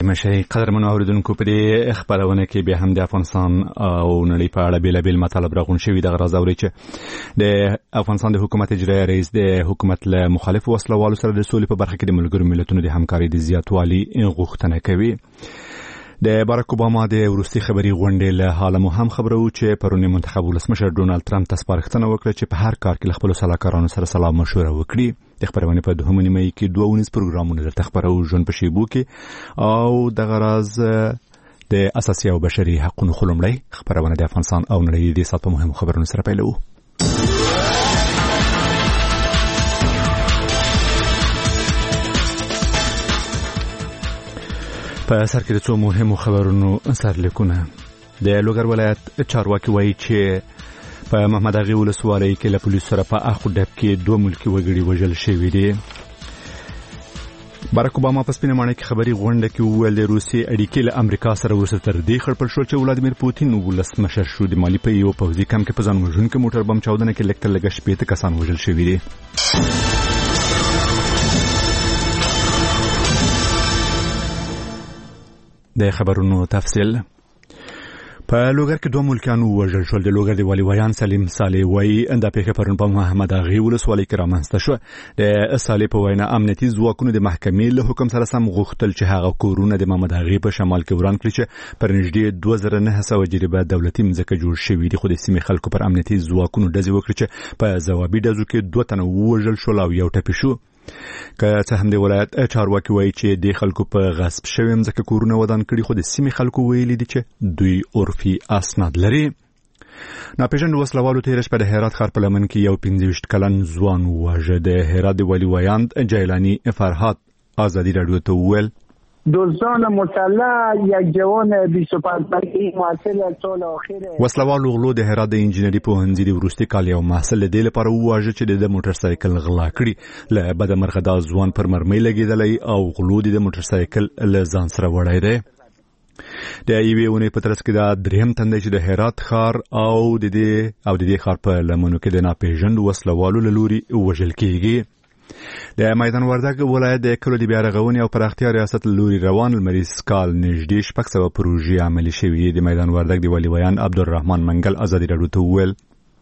سلام شي قدرمن اوریدونکو په دې خبرونه کې به هم د افغانستان او نړۍ په اړه بیلابیل مطالب راغون شوی د غرض اوري چې د افغانستان د حکومت اجرایی رئیس د حکومت له مخالف وسلوالو سره د سولې په برخه کې د ملګرو ملتونو د همکارۍ د زیاتوالي غوښتنه کوي. د باراک اوباما د وروستي خبري غونډې له حاله مو هم خبرو چې پرونی منتخب ولسمشر ډونالد ټرمپ ته سپارښتنه وکړه چې په هر کار کې خپل سلاکارانو سره سلام مشوره وکړي. د خبرونه په دوه نیمه کې 2 پروګرامونه درته خبرو ژوند په شیبو کې او د غرض د اساسي او بشري حقوقو خلمړی خبرونه د افغانستان او نړۍ د سات په مهمو خبرونو سره پیلو. په سر کې د څو مهمو خبرونو سرلیکونه. د لوګر ولایت چارواکي وایي چې په محمد اغي ولسوالۍ کې له پولیسو سره په اخو ډب کې 2 ملکی وګړي وژل شوي دي. باراک اوباما په سپینه ماڼۍ کې خبري غونډه کې وویل د روسي اړیکې له امریکا سره ورسره تر دې خړپړ شو چې ولادیمیر پوتین ولسمشر شو. د مالی په یو پوځي کمپ کې په ځان وژونکو موټر بم چاودنه کې لکټر لګش 15 کسان وژل شوي دي. د خبرونو تفصیل. په لوګر کې 2 ملکیان وژل شول. د لوګر د والی ویان سلیم صالح وایي د پیښې پرون په محمد اغي ولسوالۍ کې رامنځته شو. د صالح په وینا امنیتي ځواکونو د محکمې له حکم سره سم غوښتل چې هغه کورونه د محمد اغي په شمال کې وران کړي چې پر نږدې 2900 جریبه دولتي مځکه جوړ شوې دي. خو د سیمې خلکو پر امنیتي ځواکونو ډزې وکړي چې په ځوابي ډزو کې 2 تنه وژل شول او یو ټپي شو. که څه هم د ولایت چارواکي وایي چې د خلکو په غصب شوی مځکه کورونه ودان کړي خو د سیمې خلکو ویلي دي چې دوی عرفي اسناد لري. ناپېژاندو وسلوالو تېره شپه د هرات ښار په لمن کې یو 25 کلن ځوان وواژه. د هرات د والي ویاند جیلانی فرهاد آزادی رادیو ته وویل دزدان مسلح یک جوان 25 سالگی محصل سال اخیر وسلوالو غلو د هرات د انجینری پوهنځي د وروستي کال یو محصل د لپاره وواژه چې د موټر سایکل غلا کړی. له بده مرغه دا ځوان پر مرمۍ لګیدلی او غلو د موټر سایکل له ځان سره وړی دی. د یوې ونې په ترڅ کې دا دریم تندی چې د هرات ښار او د دې ښار په لمنو کې د ناپېژاندو وسلوالو له لوري وژل کیږي. د میدان وردګ ولایت د کلو د بیا رغونې او پراختیا ریاست لوري روان لمریز کال نږدې 600 پروژې عملي شوې. د میدان وردګ د والي ویان عبدالرحمن منګل آزادی رادیو ته وویل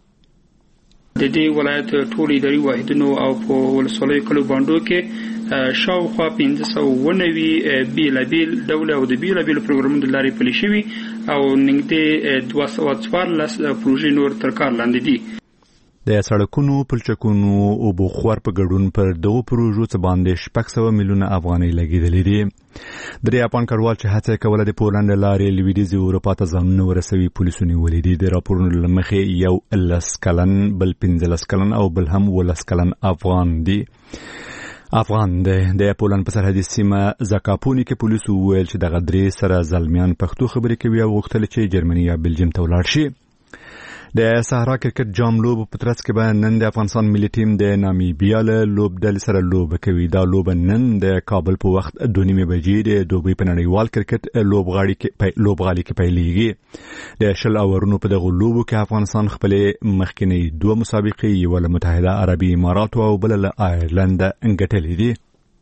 د دې ولایت ټول اداري واحدونو او په ولسوالۍ کلو باندې کې شاوخوا 590 بیلابیل ډول او د بیلابیل پروګرامونو د لارې پلي شوي او نږدې 214 پروژې نور تر کار لاندې دي. د سړکونو پلچکونو او بخور په ګډون پر دغه پروژو څخه باندې 600 میلیونه افغانۍ لګیدلې دي. د جاپان کډوال چې هڅه کوله د پولند لارې لویدیځ اروپا ته ځانونه ورسوي پولیسو نیولې دي. د راپورونو لمخې یو 10 کلن بل 15 کلن او بل هم 10 کلن افغان دی. د پولند په سرحدي سیمه زاکاپونی کې پولیسو وویل چې دغه درې سره ځلمیان پښتو خبرې کوي او غوښتل چې جرمني یا بلجیم ته ولاړ شي. د صحرا کرکټ جام لوب په ترڅ کې به نن د افغانستان ملي ټیم د نامیبیا له لوب ډلې سره لوب کوي. دا لوب نن د کابل په وخت 2:30 بجې د دوبۍ په نړیوال کرکټ لوبغالي کې پیلېږي. د 10 اورونو په دغه لوبو کې افغانستان خپل مخکینی 2 مسابقې یو له متحده عربي امارات او بل له آیرلند ګټلې دي.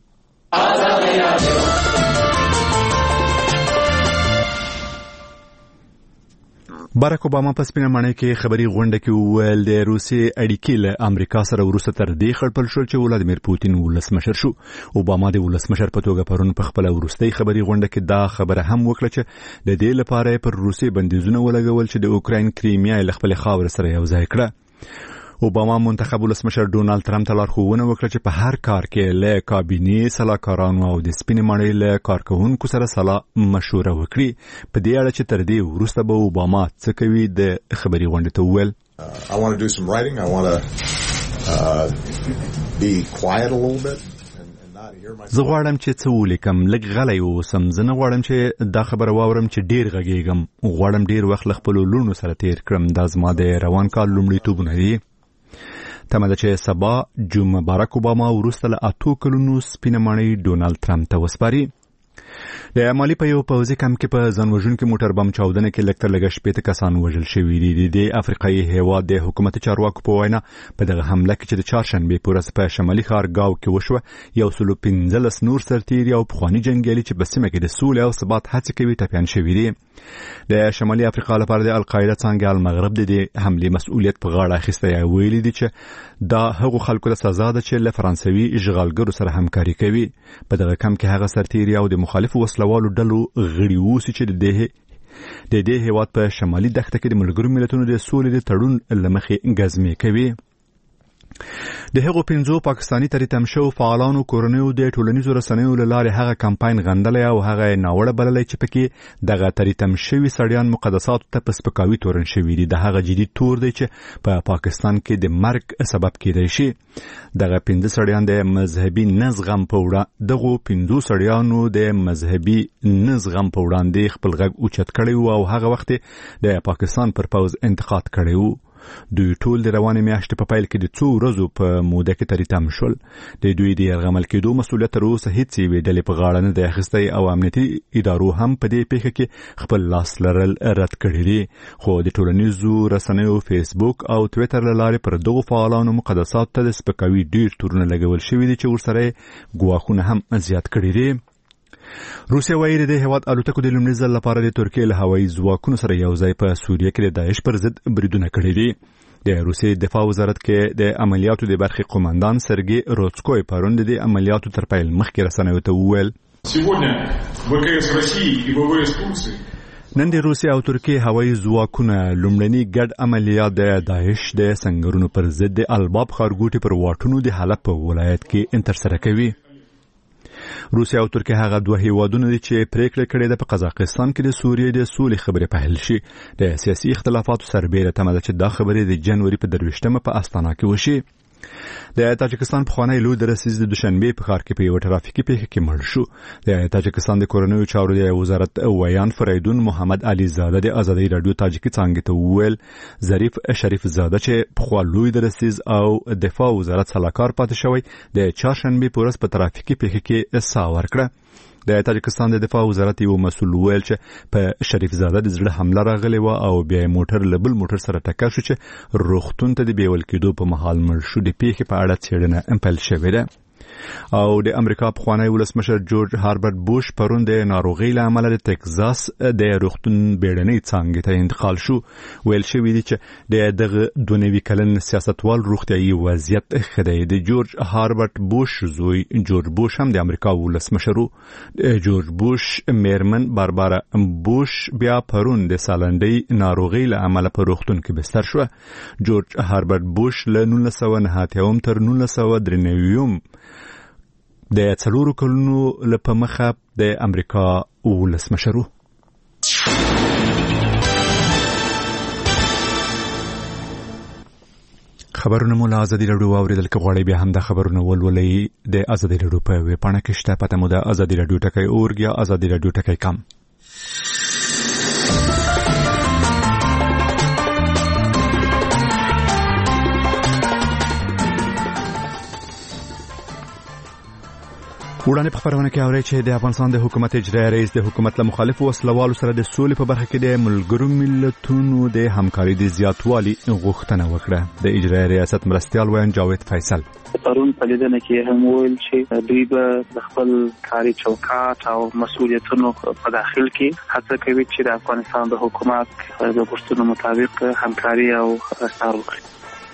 باراک اوباما په سپینه ماڼۍ کې خبري غونډه کې وویل د روسي اړیکې له امریکا سره ورسره تر دې خړپړ شو چې ولادیمیر پوتین ولسمشر شو. اوباما د ولسمشر په توګه پرون په خپل وروستي خبري غونډه کې دا خبره هم وکړه چې د دې لپاره پر روسي بندیزونه ولګول چې د اوکراین کریمیا له خپل خاور سره یو ځای کړه. اوباما منتخب ولسمشر ډونالد ټرمپ ته لارښوونه وکړه چې په هر کار کې له کابینې سلاکارانو او د سپینې ماڼۍ له کارکوونکو سره سلا مشوره وکړي. په دې اړه چې تر دې وروسته به اوباما څه کوي د خبري غونډې ته وویل I want to do some writing. I want to be quiet a little bit. زه غواړم چې څه ولیکم لږ غلی اوسم. زه نه غواړم چې دا خبره واورم چې ډیر غږیږم. غواړم ډیر وخت له خپلو لوڼو سره تیر کړم. دا زما د روان کال لومړیتوبونه دي. تمه ده چې سبا باراک اوباما وروسته له 8 کلونو سپینه ماڼۍ ډونالد ټرمپ ته وسپاري. د مالی په یو پوځي کمپ کې په ځانوژونکي موټر بم چاودنه کې لږ تر لږه شپږ کسان وژل شوي دي. د افریقایي هیواد د حکومت چارواکو په وینا په دغه حمله کې چې د چهارشنبې په ورځ په شمالي ښار گاو کې وشوه 115 نور سرتیري او پخواني جنګیالي چې په سیمه کې د سولې او ثبات هڅې کوي ټپیان شوي دي. د شمالي افریقا لپاره د القاعده څنګه المغرب د حملې مسؤلیت په غاړه اخیسته ویلي دي چې دا هغو خلکو ته سزا ده چې له فرانسوي اشغالګرو سره همکاري کوي. په دغه کم کې هغه سرتیري او د مخالفو وسلوالو ډلو غړي وو چې د دې هیواد په شمالي دښته کې د ملګرو ملتونو د سولې د تړون لمخې غزمې کوي. د هغو 5 پاکستاني تریتم شو فعالانو کورنیو د ټولنیزو رسنیو له لارې هغه کمپاین غندلی او هغه ناوړه بللی چې پکې دغه تریتم شوي سړیان مقدساتو ته په سپکاوي تورن شوي دي. د هغه جدي تور دی چې په پاکستان کې د مرګ سبب کېدای شي. دغه 5 سړیان د مذهبي نزغم په وړاندې دغه 5 سړیانو د مذهبي نزغم په وړاندې خپل غږ اوچت کړی او هغه وخت د پاکستان پر پوز انتقاد کړی وو. دوی ټول د روانې میاشتې په پیل کې د 2 ورځو په موده کې تریتم شول. د دوی د یرغمل کېدو مسؤلیت تر اوسه هیڅ یوې ډلې په غاړه نه دی اخیستی او امنیتي ادارو هم په دې پیښه کې خپل لاس لرل رد کړي دي. خو د ټولنیزو رسنیو فیسبوک او ټویټر له لارې پر دغو فعالانو مقدسات ته د سپکاوي ډیر تورونه لګول شوي دي چې ورسره ګواښونه هم زیات کړي دي. روسیه وایي د هیواد الوتکو د لومړي ځل لپاره د ترکیې له هوایي ځواکونو سره یو ځای په سوریه کې د داعش پر ضد بریدونه کړي دي. د روسیې دفاع وزارت کې د عملیاتو د برخې قوماندان سرګي روتسکوی پرون د عملیاتو تر پیل مخکې رسنیو ته وویل نن د روسیې او ترکیې هوایي ځواکونه لومړني ګډ عملیات د داعش د سنگرونو پر ضد د الباب ښارګوټي پر واټونو د حلب په ولایت کې ترسره کوي. روسیا او ترکیه هغه دوه هیوادونه دي چې پریکړه کړې ده په قزاقستان کې د سوریې د سولې خبرې پیل شي. د سیاسي اختلافاتو سربېره تمه ده چې دا خبرې د جنوري په 23 په استانا کې وشي. د تاجکستان پخوانی لوی درسیز د دوشنبه په ښار کې په یو ترافیکي پیښه کې مړ شو. د تاجکستان د کورنیو چارو د وزارت ویان فریدون محمد علي زاده د ازادي رادیو تاجکي څنګه ته وویل ظریف شریف زاده چې پخوا لوی درسیز او دفاع وزارت سلاکار پاتې شوی د چهارشنبه په ورځ په ترافیکي پیښه کې سا ورکړه. د تاجکستان د دفاع وزارت یو مسؤل ویل چې په شریف زاده د زړه حمله راغلی و او بیا موټر له بل موټر سره ټکر شو چې روغتون ته د بیول کېدو په مهال مړ شو. د پیښې په اړه څېړنه پیل شوې ده. او د امریکا پخوانی ولسمشر جورج هاربرت بوش پرون د ناروغۍ له امله د ټکزاس د روغتون بیړنۍ څانګې ته انتقال شو. ویل شوي دي چې دغه 22 کلن سیاستوال روغتیايي وضعیت ښه دی. د جورج هاربرت بوش زوی جورج بوش هم د امریکا ولسمشر و. جورج بوش میرمن باربارا بوش بیا پرون د سالنډۍ ناروغۍ له امله په روغتون کې بستر شو. جورج هاربرت بوش له 1990 تر 1993 د 4 کلونو لپاره مخه د امریکا ولسمشر. خبرونه مو له ازادي رادیو اوریدل کې غواړي بیا هم د خبرونو ولولې د ازادي رادیو په ویب پاڼه کې شته. پته مو د ازادي رادیو ټکی اورګ یا ازادي رادیو ټکی کم. وړاندې په خبرونه کې اوري چې د افغانستان د حکومت اجرایي رئیس د حکومت له مخالفو وسلوالو سره د سولې په برخه کې د ملګرو ملتونو د همکاري د زیاتوالي غوښتنه وکړه. د اجرایي ریاست مرستیال ویان جاوید فیصل پرون په لیدنه کې هم ویل چې دوی به خپل کاري چوکاټ او مسؤلیتونو په داخل کې هڅه کوي چې د افغانستان د حکومت د غوښتنو مطابق همکاري او رفتار وکړي.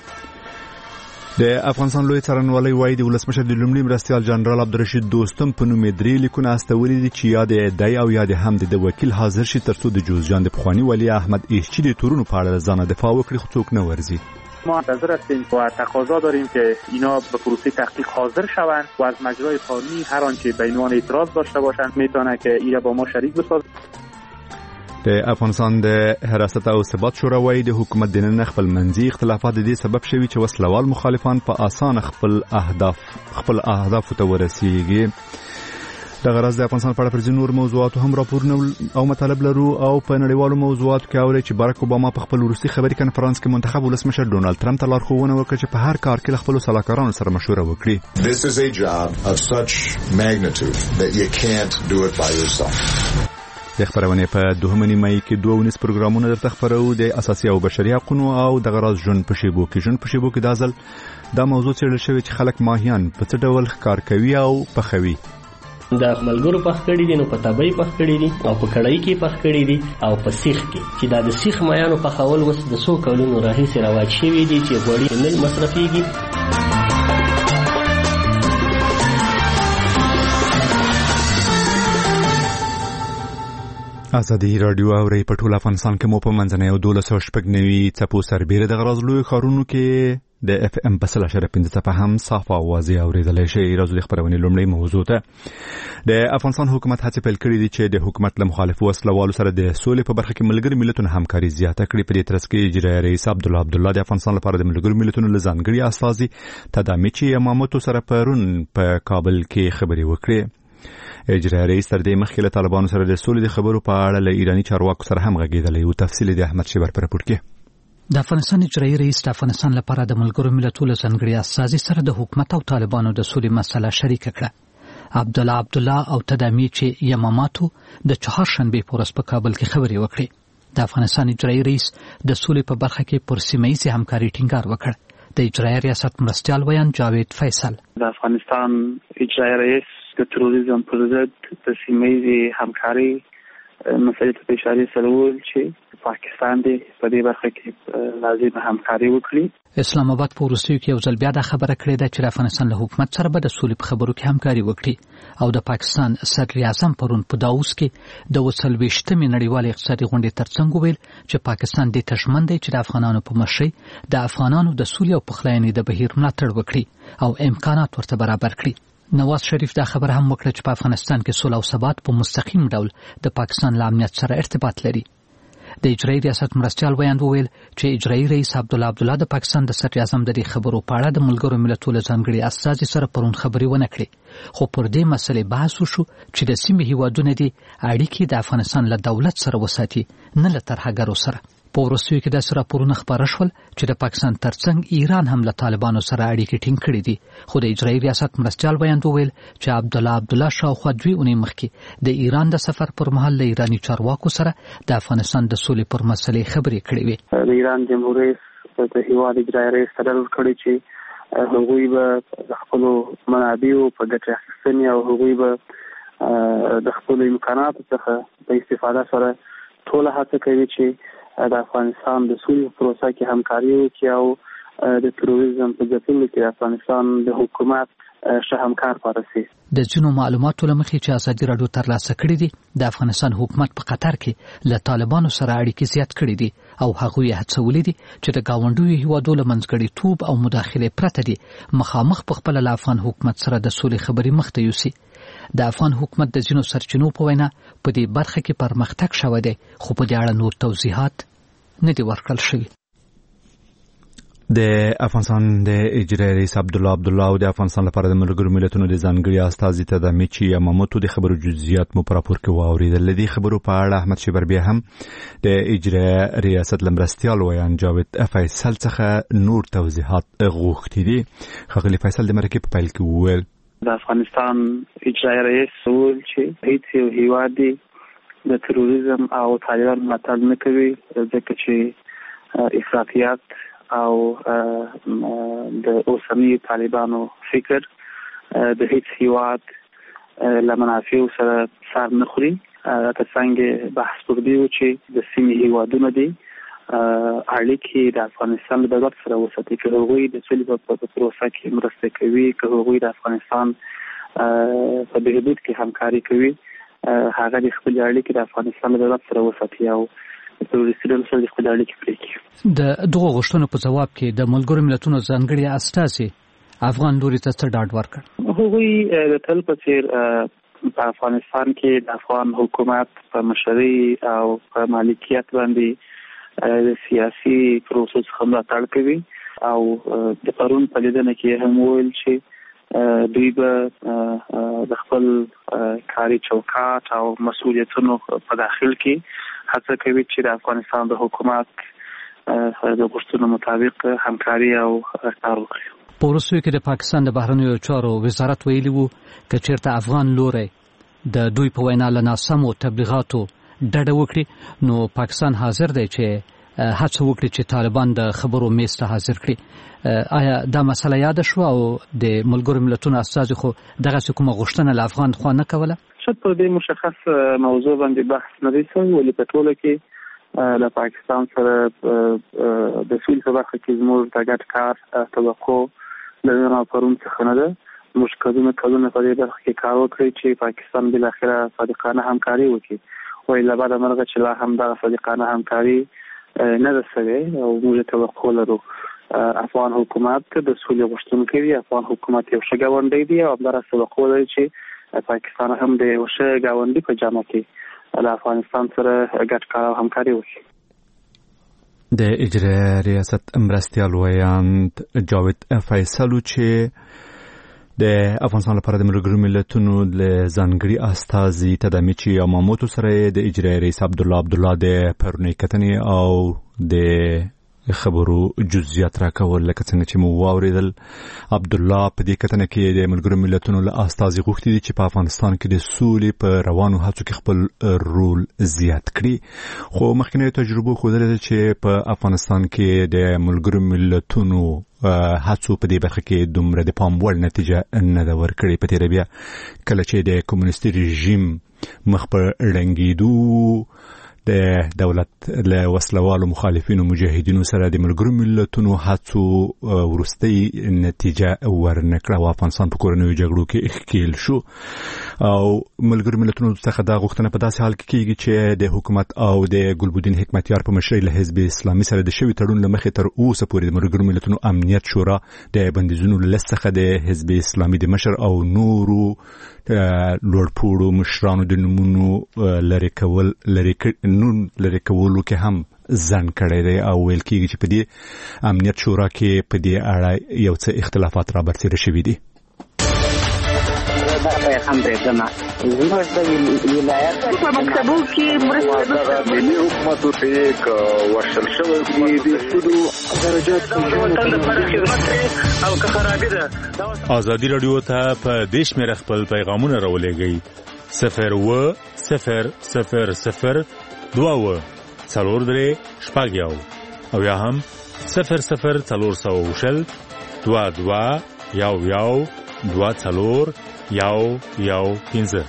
د افغانستان لوی څارنوالۍ وایي د ولسمشر د لومړي مرستیال جنرال عبدالرشید دوستم په نوم درې لیکونه استولي دي چې یا د دی او یا د هم د وکیل حاضر شي ترڅو د جوزجان د پخوانی ولی احمد ایشچی د تورونو په اړه ځان دفاع وکړي خو څوک نه ورزي. ما منتظر هستیم و تقاضا داریم که اینا به پروسه تحقیق حاضر شوند و از مجرای قانونی هر آنچه به عنوان اعتراض داشته باشند میتونه که اینا با ما شریک بسازند. د افغانستان د حراست او ثبات شورا وایي د حکومت دننه خپل منځي اختلافات د دې سبب شوي چې وسلوال مخالفان په اسانه خپل اهداف ته ورسیږي. د غرض د افغانستان په اړه پر ځینو موضوعاتو هم راپورونه او مطالب لرو او په نړیوالو موضوعاتو کې اوري چې باراک اوباما په خپل وروستي خبري کنفرانس کې منتخب ولسمشر ډونالد ټرمپ ته لارښوونه وکړه چې په هر کار کې خپل سلاکارانو سره مشوره وکړي. This is a job of such magnitude that you can't do it by yourself. د خبرونه په 2 مای کې 2 پروګرامونه درته خبرو د اساسي او بشري حقوقو او د غرض ژوند په شیبو کې د ځل دا موضوع څېړل شوی چې خلک ماهیان په څه ډول ښکار کوي او پخوي. د ملګرو پخ کړي دي نو په تبي پخ کړي دي او په کړای کې پخ کړي دي او په سیخ کې چې د سیخ مایانو په خول وس د سو کولونو راهي رواج شوی دي چې غوړي نه مصرفيږي. ازادي رادیو او ری په ټول افغانستان کې مو په منځنۍ او 1290 څپو سربېره د غرض لوی خارونو کې د اف ام په 3.5 څپه هم صافه اوازې اوریدلای شي. راځو د خبرونه لومړی موضوع ته د افغانستان حکومت هڅه پیل کړې دي چې د حکومت له مخالف وسلوالو سره د سولې په برخه کې ملګری ملتونو همکاري زیاته کړي. په دې ترڅ کې اجرایي رئیس عبدالله د افغانستان لپاره د ملګری ملتونو لزانګړي استازي تدامیچی یماموتو سره پرون په کابل کې خبري وکړي. اجرایي رئیس تر دې مخکې له طالبانو سره د سولې د خبرو په اړه له ایرانی چارواکو سره هم غږېدلی او تفصیل د احمد شیبر پر راپور کې. د افغانستان اجرایي رئیس د افغانستان لپاره د ملګرو ملتونو ځانګړي استازي سره د حکومت او طالبانو د سولې مسله شریک کړه. عبدالله او تدامیچی یماماتو د چهارشنبه په ورځ په کابل کې خبري وکړي. د افغانستان اجرایي رئیس د سولې په برخه کې پرسیمه‌ایزه همکاري ټینګار وکړ. د اجرایي ریاست مرستیال ویان جاوید فیصل د افغانستان اجرایي رئیس د تروریزم پر ضد د سیمه‌ایزې همکاري مسلې ته اشاره سره چې پاکستان دی په دې برخه کې لازم همکاري وکړي. اسلام آباد په وروستیو کې یو ځل بیا د خبره کړې ده چې د افغانستان له حکومت سره به د سولې په خبرو کې همکاري وکړي او د پاکستان صدر اعظم پرون په داوود کې د 23مې نړیوال اقتصادي غونډې ترڅنګ ویل چې پاکستان د تشمن دی چې د افغانانو په مشرۍ د افغانانو د سولې او پخلاینې د بهیر ملاتړ وکړي او امکانات ورته برابر کړي. نواز شریف دا خبر هم وکړه چې په افغانستان کې صلح او ثبات په مستقیم ډول د پاکستان له امنیت سره ارتباط لري. د اجرایي ریاست مرستیال ویاند وویل چې اجرایي رئیس عبدالله د پاکستان د صدر اعظم د دې خبرو په اړه د ملګرو ملتونو ځانګړي استازي سره پرون خبري ونه کړې، خو پر دې مسلې بحث وشو چې د سیمې هیوادونو دي اړیکې د افغانستان له دولت سره وساتي نه له ترهګرو سره. په وروستیو کې داسې راپورونه خپاره شول چې د پاکستان ترڅنګ ایران هم له طالبانو سره اړیکې ټینګ کړې دي، خو د اجرایي ریاست مرستیال ویاند وویل چې عبدالله شاوخوا 2 اونۍ مخکې د ایران د سفر پر مهال له ایرانی چارواکو سره د افغانستان د سولې پر مسلې خبرې کړې وې. د ایران جمهور رئیس د هیواد اجرایي رئیس تدل کړی چې هغوی به د خپل منابعو په ګټه اخیستنې او هغوی به د خپل امکاناتو څخه په استفاده سره ټول هڅه کوي چې د افغانستان د سولې پروسه کې همکاري وکړي او د تروریزم په ځپلو کې افغانستان د حکومت ښه همکار پاتې شي. د ځینو معلوماتو له مخې چې ازادي راډیو ترلاسه کړې دي د افغانستان حکومت په قطر کې له طالبانو سره اړیکې زیات کړې دي او هغوی هڅولې دي چې د گاونډیو هیوادو له منځګړیتوب او مداخلې پرته دي مخامخ په خپل له افغان حکومت سره د سولې خبرې مخته یوسي. د افغان حکومت د ځینو سرچینو په وینا په دې برخه کې پرمختګ شوی دی، خو په دې اړه نور توضیحات نه دي ورکړل شوي. د افغانستان د اجرایي رئیس عبدالله او د افغانستان لپاره د ملګرو ملتونو د ځانګړي استازي تدامیچی یماموتو د خبرو جزئیات مو په راپور کې واوریدل. د دې خبرو په اړه احمد شیبر بیا هم د اجرایي ریاست لمرستیال ویان جاوید فیصل څخه نور توضیحات غوښتي دي. ښاغلي فیصل د مرکې په پیل کې وویل د افغانستان اجرایي رئیس وویل چې هیڅ یو هیواد دی د تروریزم او طالبان ملاتړ نه کوي، ځکه چې افراطیت او د اوسنی طالبانو فکر د هیڅ هیواد له منافعو سره سر نه خوري. ترڅنګ بحث پر دې و چې د سیمې هیوادونه دي اړیکې د افغانستان له دولت سره وساتي، که هغوی د سولې په پروسه کې مرسته کوي، که هغوی د افغانستان په بهبود کې همکاري کوي، هغه د خپل اړیکې د افغانستان له دولت سره وساتي او تروریستانو سره د خپل اړیکې پرې کړي. د دغو غوښتنو په جواب کې د ملګرو ملتونو ځانګړي استازي افغان لوري ته څه ډاډ ورکړ؟ هغوی د تل په څیر په افغانستان کې د افغان حکومت په مشرۍ او په مالکیت باندې د سیاسي پروسس څخه ملاتړ کوي او د پرون په لیدنه کې هم ویل چې دوی به د خپل کاري چوکاټ او مسؤلیتونو په داخل کې هڅه کوي چې د افغانستان د حکومت د غوښتنو مطابق همکاري او کار وکړي. په وروستیو کې د پاکستان د بهرنیو چارو وزارت ویلي وو که چېرته افغان لوری د دوی په وینا له ناسمو تبلیغاتو ډډه وکړي نو پاکستان حاضر دی چې هڅه وکړي چې طالبان د خبرو میز ته حاضر کړي. آیا دا مسله یاد شو او د ملګرو ملتونو استازي خو دغه کومه غوښتنه له افغان خوا نه کوله؟ شاید په دې مشخص موضوع باندې بحث نه دی شوی، ولې په ټوله کې له پاکستان سره د سولې په برخه کې زموږ د ګډ کار توقع له نن پرون څخه نه ده. موږ کلونه په دې برخه کې کار وکړی چې پاکستان بالاخره صادقانه همکاري وکړي، وایي له بعده مرغه چې لا هم دغه صادقانه همکاري نه ده شوې او موږ توقع لرو افغان حکومت د سولې غوښتونکی دی. افغان حکومت یو ښه ګاونډی دی او همدارس توقع لري چې پاکستان هم د یو ښه ګاونډي په جامه کې له افغانستان سره ګډ کار او همکاري وکړي. د اجرایه ریاست مرستیال ویاند جاوید فیصل چې د افغانستان لپاره د ملګرو ملتونو له ځانګړي استازي تدامیچی یاماموتو سره د اجرایه رئیس عبدالله د پرونی کتنې او د خبرو جزئیات راکول لکه څنګه چې مو واوریدل. عبدالله په دې کتنه کې د ملګرو ملتونو له استازي غوښتي دي چې په افغانستان کې د سولې په روانو هڅو کې خپل رول زیات کړي، خو مخکینی تجربه ښودلې ده چې په افغانستان کې د ملګرو ملتونو هڅو په دې برخه کې دومره د پام وړ نتیجه نه ده ورکړې. په تېره بیا کله چې د کمونیستي رژیم مخ په ړنګېدو د دولت له وسلوالو مخالفینو مجاهدینو سره د ملګرو ملتونو هڅو ورستۍ نتیجه ورنکړه او افغانستان په کورنیو جګړو کې ښکیل شو او ملګرو ملتونو څخه دا غوښتنه په داسې حال کې کېږي چې د حکومت او د ګلبدین حکمتیار په مشرۍ له حزب اسلامي سره د شوي تړون له مخې تر اوسه پورې د ملګرو ملتونو امنیت شورا د بندیزونو له لست څخه د حزب اسلامي د مشر او نورو لوړپوړو مشرانو د نومونو لرې کولو کې هم ځنډ کړی دی او ویل کېږي چې په دې امنیت شورا کې په دې اړه یو څه اختلافات را برسېره شوي دي. هم بریدنه زموږ د ولایت په مکتبو کې مرسته ملي حکومت ته یک ورشل شوی دی د سودو درجات وطن لپاره خدمت او که خرابې ده. ازادي رادیو ته په دیش مې خپل پیغامونه راولېږئ 01000 څلور درې شپږ یو او یا هم 00400 22 15.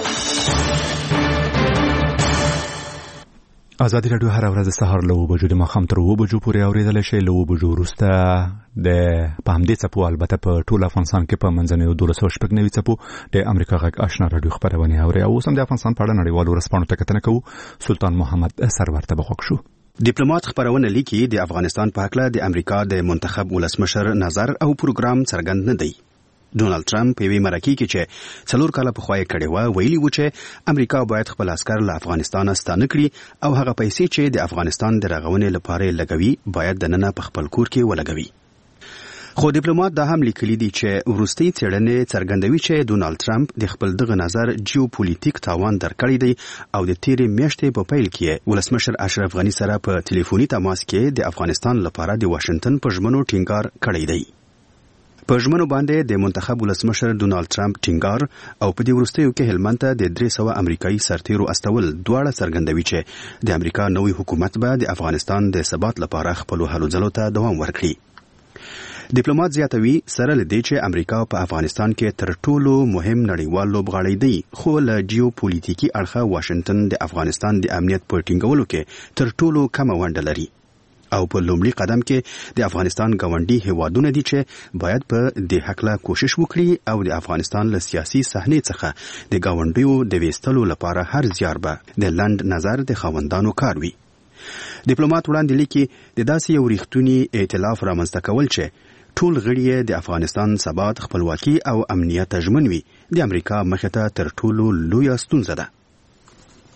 ازادي رادیو هر ورځ سهار له 9 بجو د ماښام تر 9 بجو پورې اوریدلای شئ. له 9 بجو وروسته د په همدې څپو البته په ټول افغانستان کې په منځنیو 1290 څپو د امریکا غږ آشنا رادیو خبرونه اوري او اوس هم د افغانستان په اړه نړیوالو ورځپاڼو ته کتنه کوو. سلطان محمد سرور ته بخښ شو. ډیپلوماټ خبرونه لیکي د افغانستان په اړه د امریکا د منتخب ولسمشر نظر او پروګرام څرګند نه دی. ډونالد ټرمپ په وی مرکه کې چې 4 کاله په خوای کړي ویلي و چې امریکا باید خپل عسكر له افغانستان ستانه کړي او هغه پیسې چې د افغانستان د رغونې لپاره لګوي باید د نن په خپل کور کې ولګوي. خو ډیپلوماټ دا هم لیکلي دی چې ورستي څېړنې څرګندوي چې ډونالد ټرمپ د خپل دغه نظر جیوپولیټیک تاوان درکړی دی او د تیرې میاشتې په پیل کې ولسمشر اشرف غنی سره په ټلیفوني تماس کې د افغانستان لپاره د واشنگټن په ژمنو ټینګار کړی دی. په ژمنو باندې د منتخب ولسمشر ډونالد ټرمپ ټینګار او په دې وروستیو کې هلمند ته د 300 امریکایي سرتیرو استول دواړه څرګندوي چې د امریکا نوې حکومت به د افغانستان د ثبات لپاره خپل هلو ځلو ته دوام ورکړي. ډیپلوماټ زیاتوي سره لدې چې امریکا په افغانستان کې تر ټولو مهم نړیوال لوبغاړی دی خو له جیوپولیټیکي اړخه واشنگټن د افغانستان د امنیت په ټینګولو کې تر ټولو کم ونډه لري او په لومړي قدم کې د افغانستان ګاونډي هیوادونه دي چې باید په دې حقله کوشش وکړي او د افغانستان له سیاسي صحنې څخه د ګاونډیو د وېستلو لپاره هر زیار به د لند نظر د خاوندانو کار وي. ډیپلوماټ وړاندې لیکي د داسې یو ریښتونی ائتلاف رامنځته کول چې ټول غړي د افغانستان ثبات، خپلواکي او امنیت ژمن وي د امریکا مخې ته تر ټولو لویه ستونزه ده.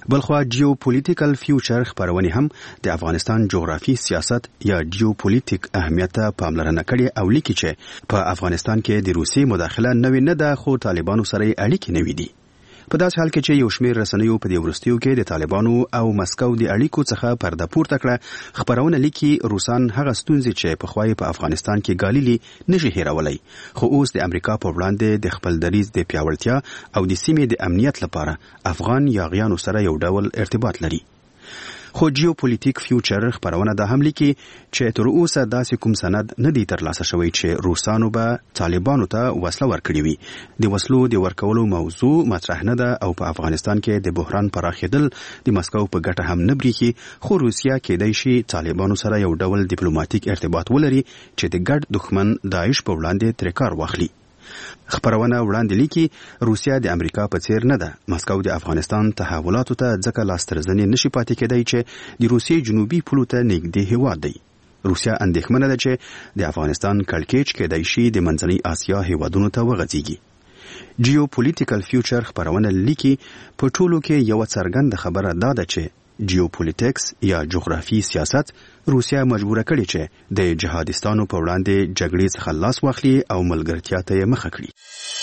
بلخوا جیوپولیټیکل فیوچر خبرونه هم د افغانستان جغرافي سیاست یا جیوپولیټیک اهمیت ته پاملرنه کړې او لیکي چې په افغانستان کې د روسي مداخله نوې نه ده خو طالبانو سره اړیکې نوې دي. په داسې حال کې چې یو شمېر رسنیو په دې وروستیو کې د طالبانو او مسکو د اړیکو څخه پرده پورته کړه، خبرونه لیکي روسان هغه ستونزې چې پخوا په افغانستان کې ګاللي نشي هیرولای، خو اوس د امریکا په وړاندې د خپل دریځ د پیاوړتیا او د سیمې د امنیت لپاره افغان یاغیانو سره یو ډول ارتباط لري. خو جیوپولیټیک فیوچر خبرونه د هم لیکي چې تر اوسه داسې کوم سند نه دی ترلاسه شوی چې روسانو به طالبانو ته وسله ورکړي وي. د وسلو د ورکولو موضوع مطرح نه ده او په افغانستان کې د بحران پراخېدل د مسکو په ګټه هم نه بریخي، خو روسیا کېدای شي طالبانو سره یو ډول ډیپلوماټیک ارتباط ولري چې د ګډ دښمن داعش په وړاندې ترې کار واخلي. خبرونه وړاندې لیکي روسیا د امریکا په څیر نه ده. مسکو د افغانستان تحولاتو ته ځکه لاسترزنې نشي پاتې کېدای چې د روسیې جنوبي پولو ته نږدې هیواد دی. روسیا اندېښمنه ده چې د افغانستان کړکېچ کېدای شي د منځنۍ اسیا هیوادونو ته وغځېږي. جیوپولیټیکل فیوچر خبرونه لیکي په ټولو کې یو څرګند خبره دا ده چې جیوپولیټکس یا جغرافي سیاست روسیا مجبوره کړي چې د جهادستانو په وړاندې جګړې څخه لاس واخلي او ملګرتیا ته یې مخه کړي.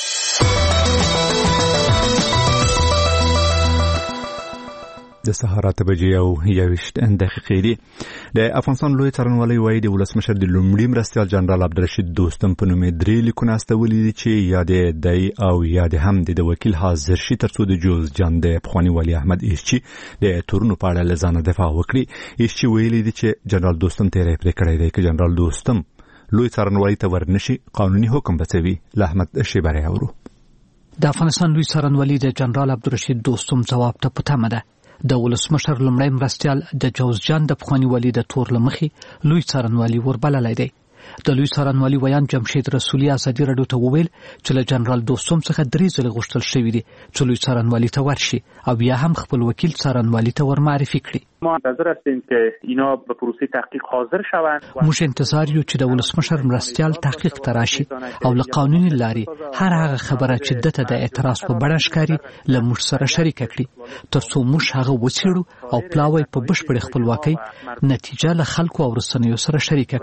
د سهار 8 بجې او 21 دقیقې دي. د افغانستان لوی څارنوالۍ وایي د ولسمشر د لومړي مرستیال جنرال عبدالرشید دوستم په نوم 3 لیکونه استولي دي چې یا د دی او یا د هم د وکیل حاضر شي ترڅو د جوزجان د پخواني والي احمد ایشچی د تورونو په اړه لزانه دفاع وکړي. ایشچی ویلي دي چې جنرال دوستم تیرې پرې کړی دی چې جنرال دوستم لوی څارنوالۍ ته ورنشي قانوني حکم بچوي. احمد شیبری اورو. د افغانستان لوی څارنوالۍ د جنرال عبدالرشید دوستم جواب ته پټه ده. د ولسمشر لومړی مرستیال د جوزجان د پخواني والي د تور لمخې لوی څارنوالي وربللی دی. د لوی څارنوالي ویان جمشید رسولي ازادي راډیو ته وویل چې له جنرال دوستم څخه 3 ځله غوښتل شوي دي چې لوی څارنوالي ته ورشي او بیا هم خپل وکیل څارنوالي ته ورمعرفي کړي. ما منتظر هستیم که اینا به پروسه تحقیق حاضر شوند. موږ انتظار یو چې د ولسمشر مرستیال تحقیق ته راشي او له قانوني لارې هر هغه خبره چې دته د اعتراض په بڼه ښکاري له موږ سره شریک کړي ترڅو موږ هغه وڅېړو او پلاوی په بشپړ خپلواکۍ نتیجه له خلکو او رسنیو سره شریک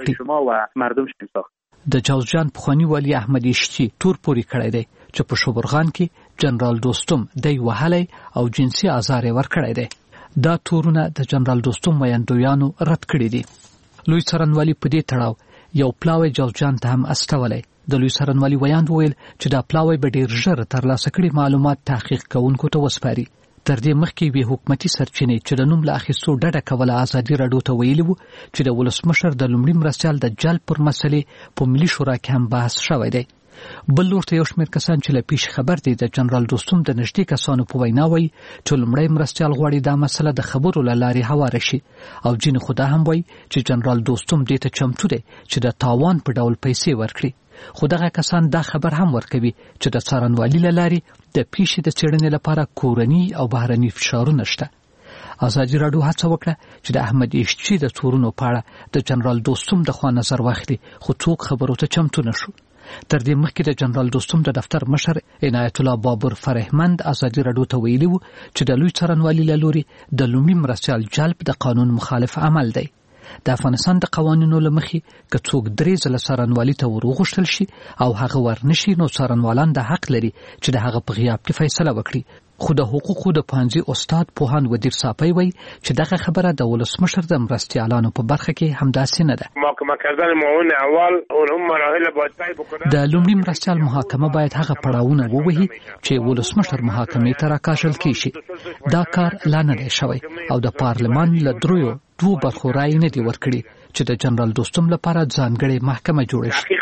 کړي. د جوزجان پخواني والي احمد ایشچی تور پوري کړی دی چې په شوبرغان کې جنرال دوستم دی وهلی او جنسي آزار ورکړی دی. دا تورونه د جنرال دوستم ویاندویانو رد کړي دي. لوی څارنوالي په دې تړاو یو پلاوی جوزجان ته هم استولی. د لوی څارنوالي ویاند وویل چې دا پلاوی به ډیر ژر ترلاسه کړي معلومات تحقیق کوونکو ته وسپاري. تر دې مخکې وی حکومتي سرچینې چې د نوم له اخیستو ډډه کوله ازادي راډیو ته ویلي وو چې د ولسمشر د لومړي مرستیال د جلب پر مسلې په ملي شورا کې هم بحث شوی دی. بل لور ته یو شمېر کسان چې له پیش خبر دي د جنرال دوستم د نږدې کسانو په وینا وایي چې لومړی مرستیال غواړي دا مسله د خبرو له لارې هواره شي او ځینې خو دا هم وایي چې جنرال دوستم دې ته چمتو دی چې د تاوان په ډول پیسې ورکړي. خو دغه کسان دا خبر هم ورکوي چې د څارنوالي له لارې د پیښې د څېړنې لپاره کورني او بهرني فشارونه شته. ازادي راډیو هڅه وکړه چې د احمد ایشچی د تورونو په اړه د جنرال دوستم د خوا نظر واخلي خو څوک خبرو ته چمتو نشو. تر دې مخکې د جنرال دوستم د دفتر مشر عنایت الله بابر فرهمند ازادي راډیو ته ویلي وو چې د لوی څارنوالي له لورې د لومړي مرستیال جلب د قانون مخالف عمل دی. د افغانستان د قوانینو له مخې که څوک 3 ځله څارنوالي ته ورغوښتل شي او هغه ورنشي نو څارنوالان د حق لري چې د هغه په غیاب کې فیصله وکړي. خو د حقوقو د پوهنځي استاد پوهاند ودیر صافی وایي چې دغه خبره د ولسمشر د مرستیالانو په برخه کې همداسې نه ده. محاکمه کردن معاون اول اونهم مراحل باید طی بکنه. د لومړي مرستیال محاکمه باید هغه پړاوونه ووهي چې ولسمشر محاکمې ته راکاږل کیږي. دا کار لا نه دی شوی او د پارلمان له 2 برخو رای نه دی ورکړي چې د جنرال دوستم لپاره ځانګړې محکمه جوړه شي.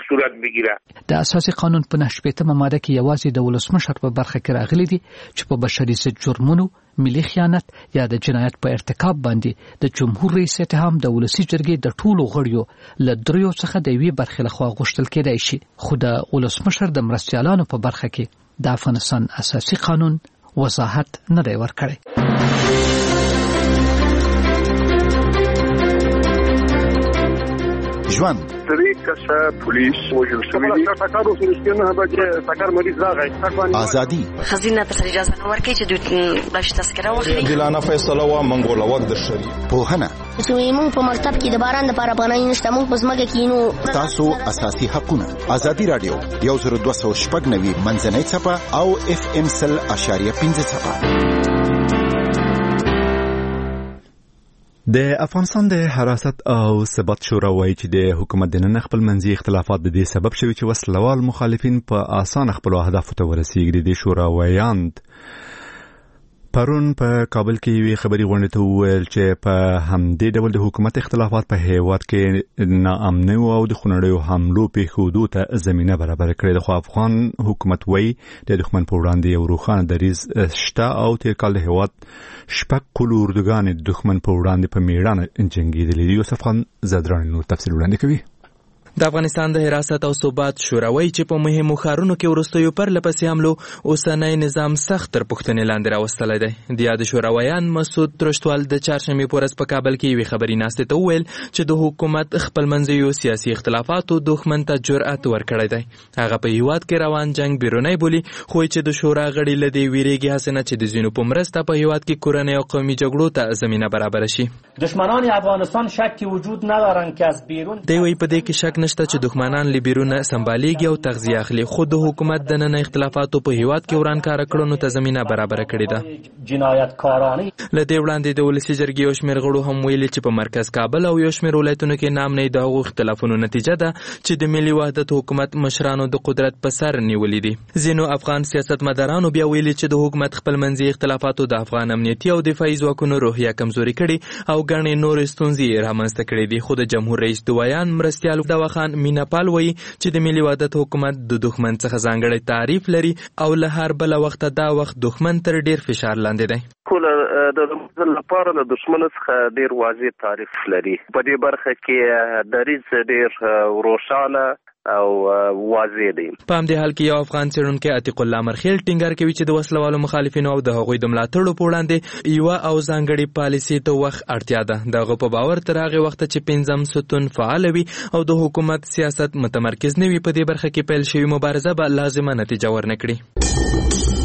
د اساسي قانون په 9 ماده کې یوازې د ولسمشر په برخه کې راغلي دي چې په بشري ضد جرمونو، ملي خیانت یا د جنایت په ارتکاب باندې د جمهور رئیس اتهام د ولسی جرګې د ټولو غړیو له 3 څخه د 1 برخې لخوا غوښتل کېدای شي. خو د ولسمشر د مرستیالانو په برخه کې د افغانستان اساسي قانون وضاحت نه دی ورکړی. ژوند 3 کسه پولیس وژل شوي دي ټاکارو سره بچ ټاکار مریض راغی ازادي خزینه تر اجازه نه ورکړي چې دوی باش تذکره واخلي عادلانه فیصله وا منګول وخت د شری پوهنه چې موږ په مکتب کې د باران لپاره پناه نشته موږ په ځمکه کې نو تاسو اساسي حقونه ازادي رادیو 10290 منځنۍ صفه او FM 0.5 صفه. د افغانستان د حراست او ثبات شورا وایي چې د حکومت دننه خپل منځي اختلافات د دې سبب شوي چې وسلوال مخالفین په اسانه خپل اهدافو ته ورسیږي. د شورا وایاند پرون په کابل کې یوې خبري غونډې ته وویل چې په همدې ډول د حکومت اختلافات په هیواد کې ناامنۍ او د خونړیو حملو پیښودو ته زمینه برابر کړې ده. خو افغان حکومت وایي د دښمن په وړاندې یو روښانه دریځ شته او تیر کال د هیواد شپږ قلو اردوګانې د دښمن په وړاندې په میړانه جنګېدلې دي. یوسف خان زادران نور تفصیل وړاندې کوي. د افغانستان د حراست او ثبات شورا وایي چې په مهمو ښارونو کې وروستیو پرلپسې حملو اوسنی نظام سخت تر پوښتنې لاندې راوستلی دی. د یاد شوراویان مسعود ترشتوال د چهارشنبې په ورځ په کابل کې یوې خبري ناستې ته وویل چې د حکومت خپل منځیو سیاسي اختلافاتو دښمن ته جرأت ورکړی دی. هغه په هیواد کې روان جنګ بیرونی بولي خو چې د شورا غړي له دې ویریږي هسې نه چې د ځینو په مرسته په هیواد کې کورنۍ او قومي جګړو ته زمینه برابره شي. دشمنان افغانستان شکی وجود ندارن که از بیرون دی وایي په دې کې شک نشته چې دښمنان له بیرونه سمبالیږي او تغذیه اخلي خو د حکومت دننه اختلافاتو په هیواد کې ورانکاره کړنو ته زمینه برابره کړې ده. جنایتکارانه له دې وړاندې د ولسي جرګې یو شمېر غړو هم ویلي چې په مرکز کابل او یو شمېر ولایتونو کې ناامنۍ د هغو اختلافونو نتیجه ده چې د ملي وحدت حکومت مشرانو د قدرت په سر نیولې دي. ځینو افغان سیاستمدارانو بیا ویلي چې د حکومت خپل منځي اختلافاتو د افغان امنیتي او دفاعي ځواکونو روحیه کمزوري کړي او ګڼې نورې ستونزې رامنځته کړې دي. خو د جمهور رئیس دوایان مرستیال دواخان میناپال وایي چې د ملي وحدت حکومت د دښمن څخه ځانګړی تعریف لري او له هر بل وخت دا وخت دښمن تر ډیر فشار لاندې دی. د لپاره د دښمن څخه ډیر واضح تعریف لري. په دې برخه کې دریځ ډیر روښانه او واضح دی. په همدې حال کې یو افغان څېړونکی عتیق الله مرخیل ټینګار کوي چې د وسلوالو مخالفینو او د هغوی د ملاتړو په وړاندې یوه او ځانګړې پالیسي ته وخت اړتیا ده. د هغه په باور تر هغې وخته چې پنځم ستون فعال وي او د حکومت سیاست متمرکز نه وي په دې برخه کې پیل شوې مبارزه به لازمه نتیجه ورنه کړي.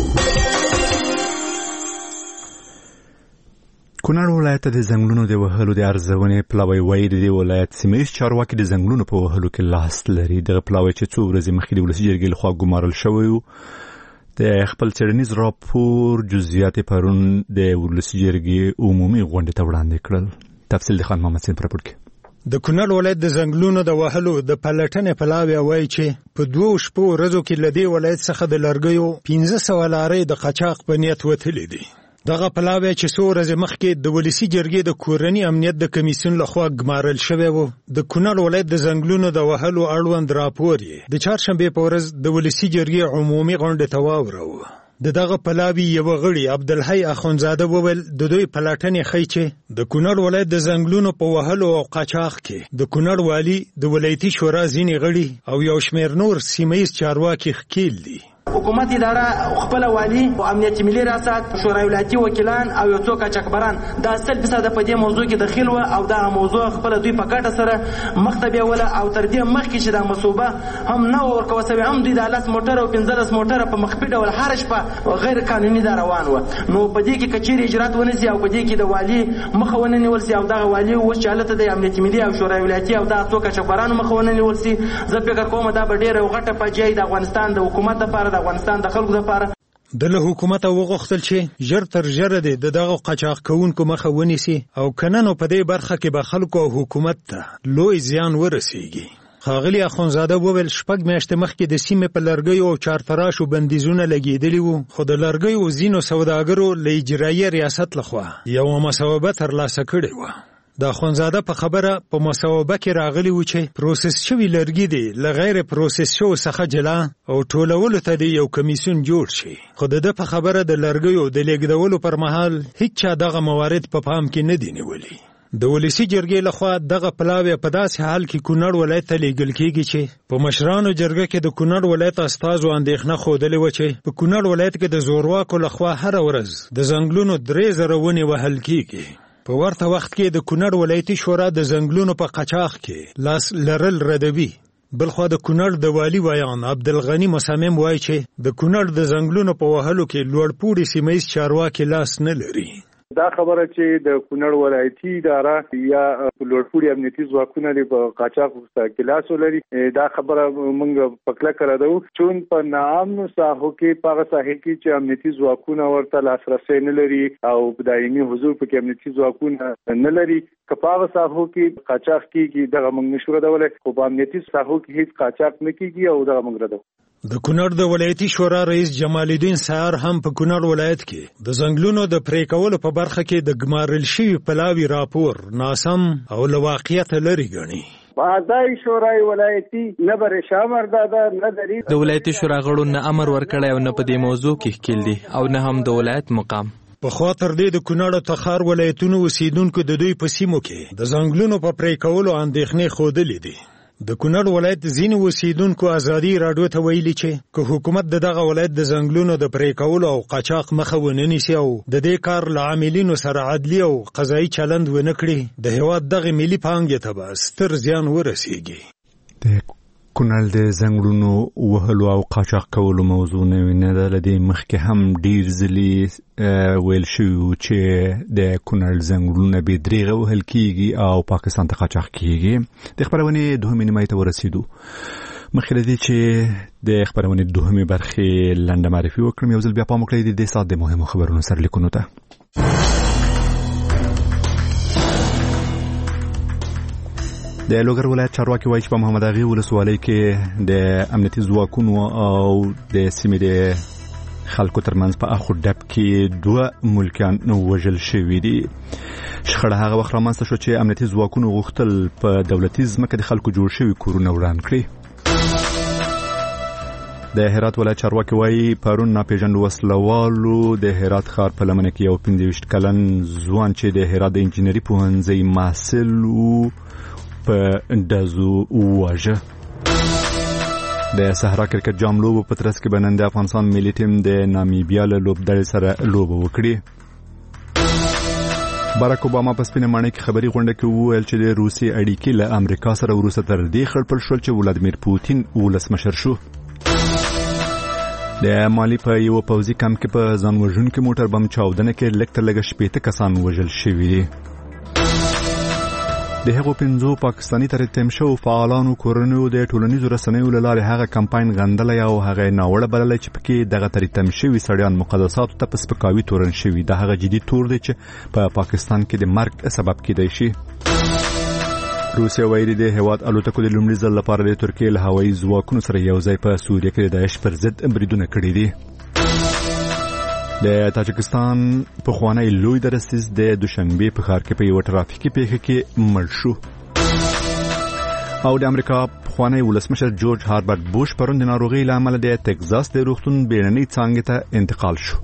کونړ ولایت د ځنګلونو د وهلو د ارزونې پلاوی وایي د دې ولایت سیمه چارواکي د ځنګلونو په وهلو کې لاس لري. دغه پلاوی چې څو ورځې مخکې د ولسي جرګې لخوا ګمارل شوی و د خپل څېړنیز راپور جزئیات پرون د ولسي جرګې عمومي غونډې ته وړاندې کړل. تفصیل د خان محمد سین پر راپور کې. د کونړ ولایت د ځنګلونو د وهلو د پلټنې پلاوی وایي چې په 2 شپو ورځو کې له دې ولایت څخه د لرګیو 1500 لارې د قاچاق په نیت وتلې دي. دغه پلاوی چې څو ورځې مخکې د ولسي جرګې د کورني امنیت د کمیسیون لخوا ګمارل شوی و. د کونړ ولایت د ځنګلونو د وهلو اړوند راپور یې د چهارشنبې په ورځ د ولسي جرګې عمومي غونډې ته واوروه. دغه پلاوی یو غړي عبدالحی اخونزاده وویل د دوی پلاټنې ښیي چې د کونړ ولایت د ځنګلونو په وهلو او قاچاق کې د کونړ والي د ولایتي شورا ځینې غړي او یو شمېر نور سیمه ییز چارواکي ښکیل دي. حکومت اداره خپل والی او امنیت ملي ریاست شورای ولایتي وکیلان او یو څو کچکبران دا 100% په دې موضوع کې دخیل و او دا موضوع خپل دوی په ګټه سره مخته ولا او تر دې مخکې چې دا مصوبه هم نه ورکوي سوي هم دوی د 10 موټر او 15 موټر په مخبي ډول هر شپه غیر قانوني دا روان و. نو په دې کې کچېری اجرات ونسي او په دې کې د والی مخونه نیول سي او دا والی و چې حالت د امنیت ملي او شورای ولایتي او دا څو کچکبران مخونه نیول سي. زه فکر کوم دا به ډیره غټه فاجعه د افغانستان د حکومت لپاره د افغانستان د خلکو لپاره. د له حکومت وغوښتل چې ژر تر ژره د دغه قاچاق کوونکو مخه ونیسي او کنه نو په دې برخه کې به خلکو او حکومت ته لوی زیان ورسیږي. ښاغلي اخونزاده وویل 6 میاشتې مخکې د سیمې په لرګیو او چارتراشو بندیزونه لګېدلي وو خو د لرګیو ځینو سوداګرو له اجرایي ریاست لخوا یوه مصوبه ترلاسه کړې وه. د اخونزاده په خبره په مصوبه کې راغلی و چې پروسس شوي لرګي دي له غیر پروسس شوو څخه جلا او ټولولو ته د یو کمیسیون جوړ شي. خو د ده په خبره د لرګیو د لیږدولو پر مهال هیڅ چا دغه موارد په پام کې نه دي نیولي. د ولسي جرګې لخوا دغه پلاوی په داسې حال کې کونړ ولایت ته لیږل کېږي چې په مشرانو جرګه کې د کونړ ولایت استازو اندېښنه ښودلې وه چې په کونړ ولایت کې د زورواکو لخوا هره ورځ د ځنګلونو 3000 ونې وهل کېږي. په ورته وخت کې د کونړ ولایتي شورا د ځنګلونو په قاچاق کې لاس لرل ردوي. بلخوا د کونړ د والی ویان عبدالغنی مصمم وایي چې د کونړ د ځنګلونو په وهلو کې لوړپوړي سیمه ییز چارواکي لاس نه لري. دا خبره چې د کونړ ولایتي اداره یا لوړپوړي امنیتي ځواکونه د قاچاق کې لاس ولري، دا خبره موږ په کلکه ردو. چون په ناامنو ساحو کې په هغه ساحې کې چې امنیتي ځواکونه ورته لاسرسی نه لري او دایمي حضور پکې امنیتي ځواکونه نه لري، که په هغه ساحو کې قاچاق کېږي دغه موږ نشو ردولی، خو په امنیتي ساحو کې هیڅ قاچاق نه کېږي او دغه موږ ردو. د کونړ د ولایتي شورا رئیس جمال الدین سار هم په کونړ ولایت کې د ځنګلونو د پرې کولو په برخه کې د ګمارل شوي پلاوي راپور ناسم او له واقعیت لرې ګڼي. اعضای شورای ولایتي نه بر شامر دادا نه دری د ولایتي شورا غړو نه امر ورکړی او نه په دې موضوع کې ښکیل دي او نه هم د ولایت مقام. په خوا تر دې د کونړ او تخار ولایتونو اوسیدونکو د دوی په سیمو کې د ځنګلونو په پرې کولو اندېښنې ښودلې دي. د کونړ ولایت ځینې اوسیدونکو ازادي راډیو ته ویلي چې که حکومت دغه ولایت د ځنګلونو د پرې کولو او قاچاق مخه ونه نیسي او د دې کار له عاملینو سره عدلي او قضایي چلند ونه کړي، د هېواد دغه ملي پانګې ته به ستر زیان ورسیږي. د کونړ د ځنګلونو وهلو او قاچاق کولو موضوع نه وي، نه ده. له دې مخکې هم ډېر ځلې ویل شوي وو چې د کونړ ځنګلونه بې درېغه وهل کېږي او پاکستان ته قاچاق کېږي. د خپرونې دوهمې نیمایي ته ورسېدو. مخکې له دې چې د خپرونې دوهمې برخې لنډه معرفي وکړم، یو ځل بیا پام وکړئ د دې ساعت د مهمو خبرونو سرلیکونو ته. د لوګر ولایت چارواکي وایي چې په محمد اغې ولسوالۍ کې د امنیتي ځواکونو او د سیمې د خلکو ترمنځ په اخو ډب کې 2 ملکیان وژل شوي دي. شخړه هغه وخت رامنځته شو چې امنیتي ځواکونو غوښتل په دولتي ځمکه د خلکو جوړ شوي کورونه وران کړي. د هرات ولایت چارواکي وایي پرون ناپېژاندو وسلوالو د هرات ښار په لمنه کې یو 25 کلن ځوان چې د هرات د انجینري پوهنځي محصل و په ډزو وواژه. د صحرا کرکټ جام لوبو په ترڅ کې به نن د افغانستان ملي ټیم د نامیبیا له لوبډلې سره لوبه وکړي. باراک اوباما په سپینه ماڼۍ کې خبري غونډه کې وویل چې د روسي اړیکې له امریکا سره وروسته تر دې خړپړ شول چې ولادیمیر پوتین ولسمشر شو. د مالی په یو پوځي کمپ کې په ځان وژونکي موټر بم چاودنه کې لږ تر لږه 15 کسان وژل شوي دي. د هغو 5 پاکستاني ترتیم شو فعالانو کورنیو د ټولنیزو رسنیو له لارې هغه کمپاین غندلی او هغه ناوړه بللی چې پکې دغه ترتیم شوي سړیان مقدساتو ته په سپکاوي تورن شوي. د هغه جدي تور دی چې په پاکستان کې د مرګ سبب کېدی شي. روسیه وایي د هېواد الوتکو د لومړي ځل لپاره د ترکیې له هوایي ځواکونو سره یو ځای په سوریه کې د داعش پر ضد بریدونه کړي دي. د تاجکستان پخوانی لوی درستیز د دوشنبه په ښار کې په یو ټرافیکي پیښه کې مړ شو. او د امریکا پخوانی ولسمشر جورج هاربرت بوش پرون د ناروغۍ له امله د ټکزاس د روغتون بیړنۍ څانګې ته انتقال شو.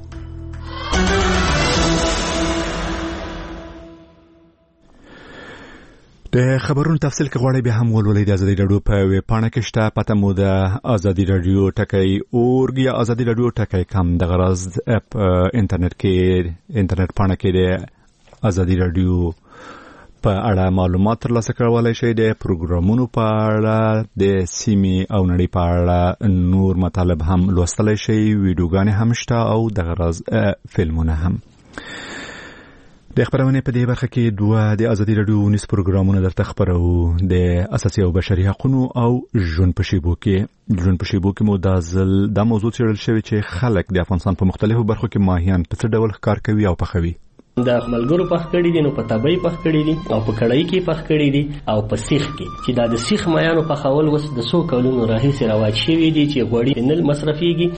د خبرونو تفصیل کې غواړئ بیا هم ولولئ د ازادي راډیو په ویب پاڼه کې شته. پته مو د ازادي راډیو ټکی اورګ یا ازادي راډیو ټکی کم د غرض اپ انټرنیټ پاڼه کې د ازادي راډیو په اړه معلومات ترلاسه کولای شئ. د پروګرامونو په اړه د سیمې او نړۍ په اړه نور مطالب هم لوستلی شئ. ویډیوګانې هم شته او د غرض فلمونه هم. د خبرونې په دې برخه کې 2 د ازادي راډیو نیوز پروګرامونه درته خبرو. د اساسي او بشري حقوقو او ژوند په شیبو کې مو دا موضوع څېړل شوی چې خلک د افغانستان په مختلفو برخو کې ماهیان په څه ډول ښکار کوي او پخوي. د ملګرو پخ کړي دي، نو په تبۍ پخ کړي دي او په کړای کې پخ کړي دي او په سیخ کې چې دا د سیخ مایانو په خول وس د 100 کلونو راهیسې رواج شوی دي چې غوړي نل مصرفيږي.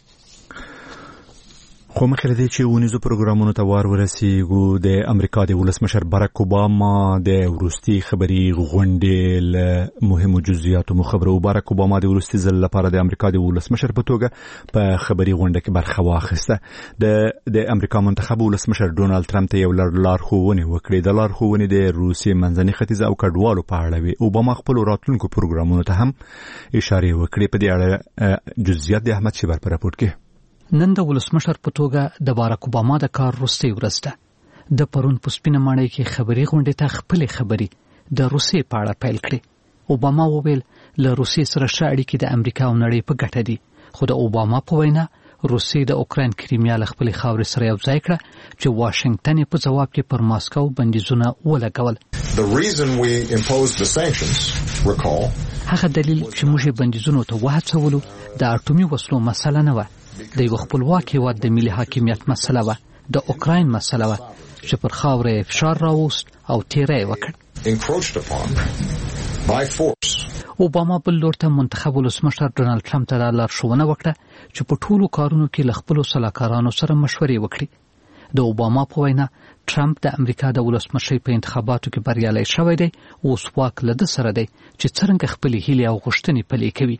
خو مخکې دې چې ونیزو پروګرامونو ته وار ورسیږو، د امریکا د ولسمشر باراک اوباما د وروستي خبري غونډې له مهمو جزئیاتو مخبره. باراک اوباما د وروستي ځل لپاره د امریکا د ولسمشر په توګه په خبري غونډه کې برخه واخیسته. د امریکا منتخب ولسمشر ډونالد ټرمپ ته یو لارښوونې وکړې. د لارښوونې د روسیې منځني ختیځ او کډوالو په اړه وي. اوباما خپل راتلونکو پروګرامونو ته هم اشاره وکړې. په دې اړه جزئیات د احمد شیبر په راپورټ کې. نن د ولسمشر په توګه د باراک اوباما د کار وروستۍ ورځ ده. د پرون په سپینه ماڼۍ کې خبري غونډې ته خپلې خبري د روسیې په اړه پیل کړې. اوباما وویل له روسیې سره ښه اړیکې د امریکا او نړۍ په ګټه دي، خو د اوباما په وینا روسیې د اوکراین کریمیا له خپلې خاورې سره یو ځای کړه چې واشنگټن په جواب کې پر ماسکو بندیزونه ولګول. هغه دلیل چې موږ بندیزونو ته وهڅولو د اټومي وسلو مسله نه وه، د یو خپلواک هېواد د ملي حاکمیت مسله وه، د اوکراین مسله وه چې پر خاوره فشار راوست او تیری وکړ. اوباما بل لور ته منتخب ولسمشر ډونالد ټرمپ ته لارښوونه وکړه چې په ټولو کارونو کې له خپلو سلاکارانو سره مشورې وکړي. د اوباما په وینا ټرمپ د امریکا د ولسمشرۍ په انتخاباتو کې بریالی شوی دی، اوس واک له ده سره دی چې څرنګه خپلې هیلې او غوښتنې پلي کوي.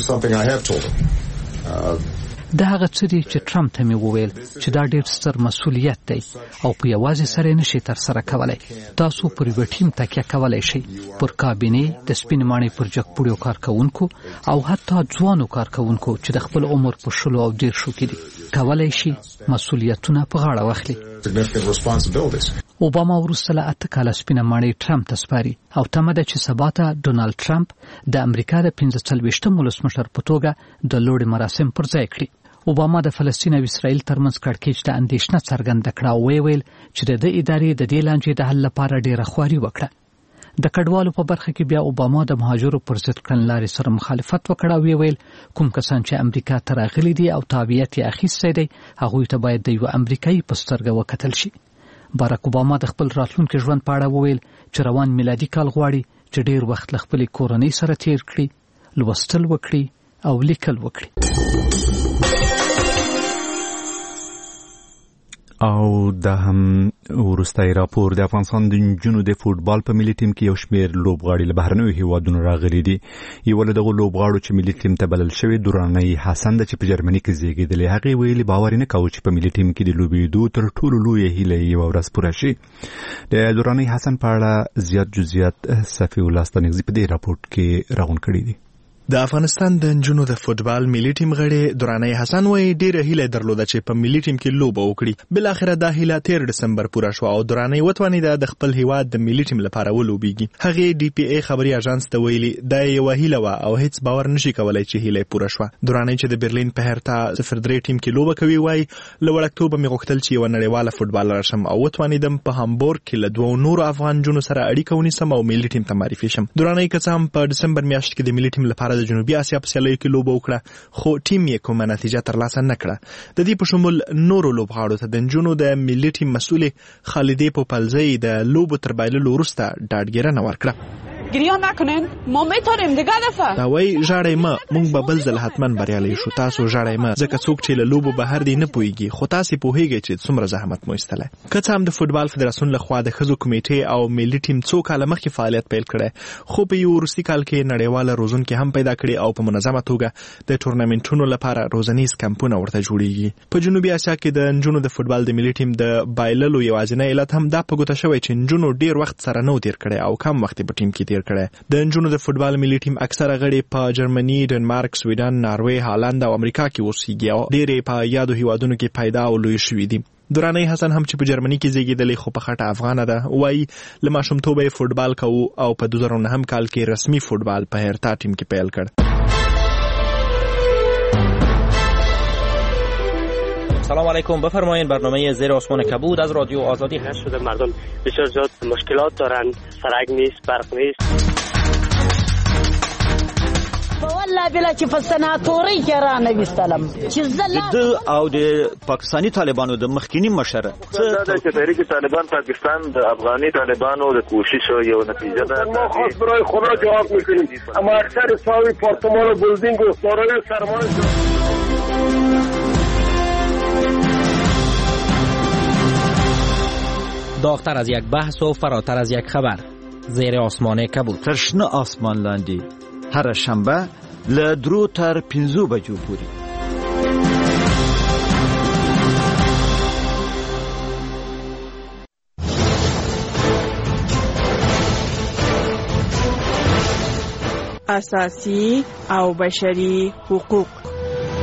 دا هغه څه دي چې ټرمپ ته مې وویل چې دا ډېر ستر مسؤلیت دی او په یوازې سره یې نشي ترسره کولی. تاسو پر یوه ټیم تکیه کولی شئ، پر کابینې، د سپینې ماڼۍ پر جګپوړیو کارکوونکو او حتی ځوانو کارکوونکو چې د خپل عمر په 10 او 30 کې دي کولی شي مسؤلیتونه په غاړه واخلي. اوباما وروسته له 8 کاله سپینه ماڼۍ ټرمپ ته سپاري او تمه ده چې سبا ته ډونالد ټرمپ د امریکا د 45م ولسمشر په توګه د لوړې مراسم پر ځای کړي. اوباما د فلسطین او اسرائیل ترمنځ کړکېچ ته اندېښنه څرګنده کړه او ویل چې د ادارې د دې لانجې د حل لپاره ډېره خواري وکړه. د کډوالو په برخه کې بیا اوباما د مهاجرو پر ضد کړنلارې سره مخالفت وکړ او ویل کوم کسان چې امریکا ته راغلي دي او تابعیت یې اخیستی دی هغوی ته باید د یو امریکایي په سترګه وکتل شي. باراک اوباما د خپل راتلونکي ژوند په اړه وویل چې روان میلادي کال غواړي چې ډېر وخت له خپلې کورنۍ سره تیر کړي، لوستل وکړي او لیکل وکړي. او دا هم وروستی راپور د افغانستان د نجونو د فوټبال په ملي ټیم کې یو شمېر لوبغاړي له بهرنیو هیوادونو راغلي دي. یو له دغو لوبغاړو چې ملي ټیم ته بلل شوی درانۍ حسن ده چې په جرمني کې زیږېدلې. هغې ویلي باور نه کاوه چې په ملي ټیم کې د لوبېدو تر ټولو لویه هیله یې یوه ورځ پوره شي. د درانۍ حسن په اړه زیات جزئیات صفي الله ستانکزي په دې راپور کې راغونډ کړي دي. د افغانستان د نجونو د فوټبال ملي ټیم غړي درانۍ حسن وایي ډېره هیله درلوده چې په ملي ټیم کې لوبه وکړي. بل اخره دا هیله 13 دسمبر پوره شو او درانۍ وتوانیده د خپل هیواد د ملي ټیم لپاره ولوبېږي. هغه ډي پی ای خبري اژانس ته ویلي دا یو هیله و او هیڅ باور نشي کولای چې هیله پوره شوه. درانۍ چې د برلین په هرتا 03 ټیم کې لوبه کوي وایي لوړ اکتوبر مې غوښتل چې یو نړیواله فوټبالر شم او وتوانیدم په هامبورګ کې له 2 نورو افغان جنونو سره اړیکه ونیسم او ملي ټیم ته معرفي شم. درانۍ کڅام په دسمبر میاشت کې د ملي ټیم لپاره د جنوبي اسیا په سیالیو کې لوبه وکړه خو ټیم یې کومه نتیجه ترلاسه نه کړه. د دې په شمول نورو لوبغاړو ته د نجونو د ملي ټیم مسؤل خالدې پوپلزی د لوبو تر بایللو وروسته ډاډګیرنه ورکړه. گریه نکنین ما میتونیم دیگه دفعه دا وای ژړای ما مونږ به بل ځل حتما بریالي شو. تاسو ژړای ما ځکه څوک چې له لوبو بهر دی نه پوهیږي خو تاسو پوهیږئ چې څومره زحمت مو ایستلی. که څه هم د فوټبال فدراسیون لخوا د ښځو کمیټې او ملي ټیم څو کاله مخکې فعالیت پیل کړی خو په یو وروستي کال کې نړیواله روزونکې هم پیدا کړي او په منظمه توګه د ټورنمنټونو لپاره روزنیز کمپونه ورته جوړیږي. په جنوبي اسیا کې د نجونو د فوټبال د ملي ټیم د بایللو یوازینی علت هم دا په ګوته شوی چې نجونو ډیر وخت سره نو تیر کړي او کم وخت په ټیم کې تیر کړي. د نجونو د فوټبال ملي ټیم اکثره غړي په جرمني، ډنمارک، سویډن، ناروې، هالند او امریکا کې اوسېږي او ډېرې په یادو هیوادونو کې پیدا او لوی شوي دي. درانۍ حسن هم چې په جرمني کې زیږېدلې خو په خټه افغانه ده وایي له ماشومتوبه یې فوټبال کوو او په 2009 کال کې رسمي فوټبال په هرتا ټیم کې پیل کړ. سلام علیکم، بفرمایید. برنامه زیر آسمان کبود از رادیو آزادی هست شده. مردم بسیار زیاد مشکلات دارند، سرک نیست، برق نیست. والله بلا چې په سناتوري کې را نویستلم چې د او د پاکستانی طالبانو د مخکینی مشر دا چې تحریک طالبان پاکستان د افغاني طالبانو د کوشش یو نتیجه ده. ما خاص برای خدا جواب میکنیم اما اکثر ساوی پارتمان و بلدینگ و دارای سرمایه داغتر از یک بحث و فراتر از یک خبر. زیر آسمان کبود. ترشنه آسمان لاندی هر شنبه له 3 تر 5 بجو پورې. اساسی او بشري حقوق.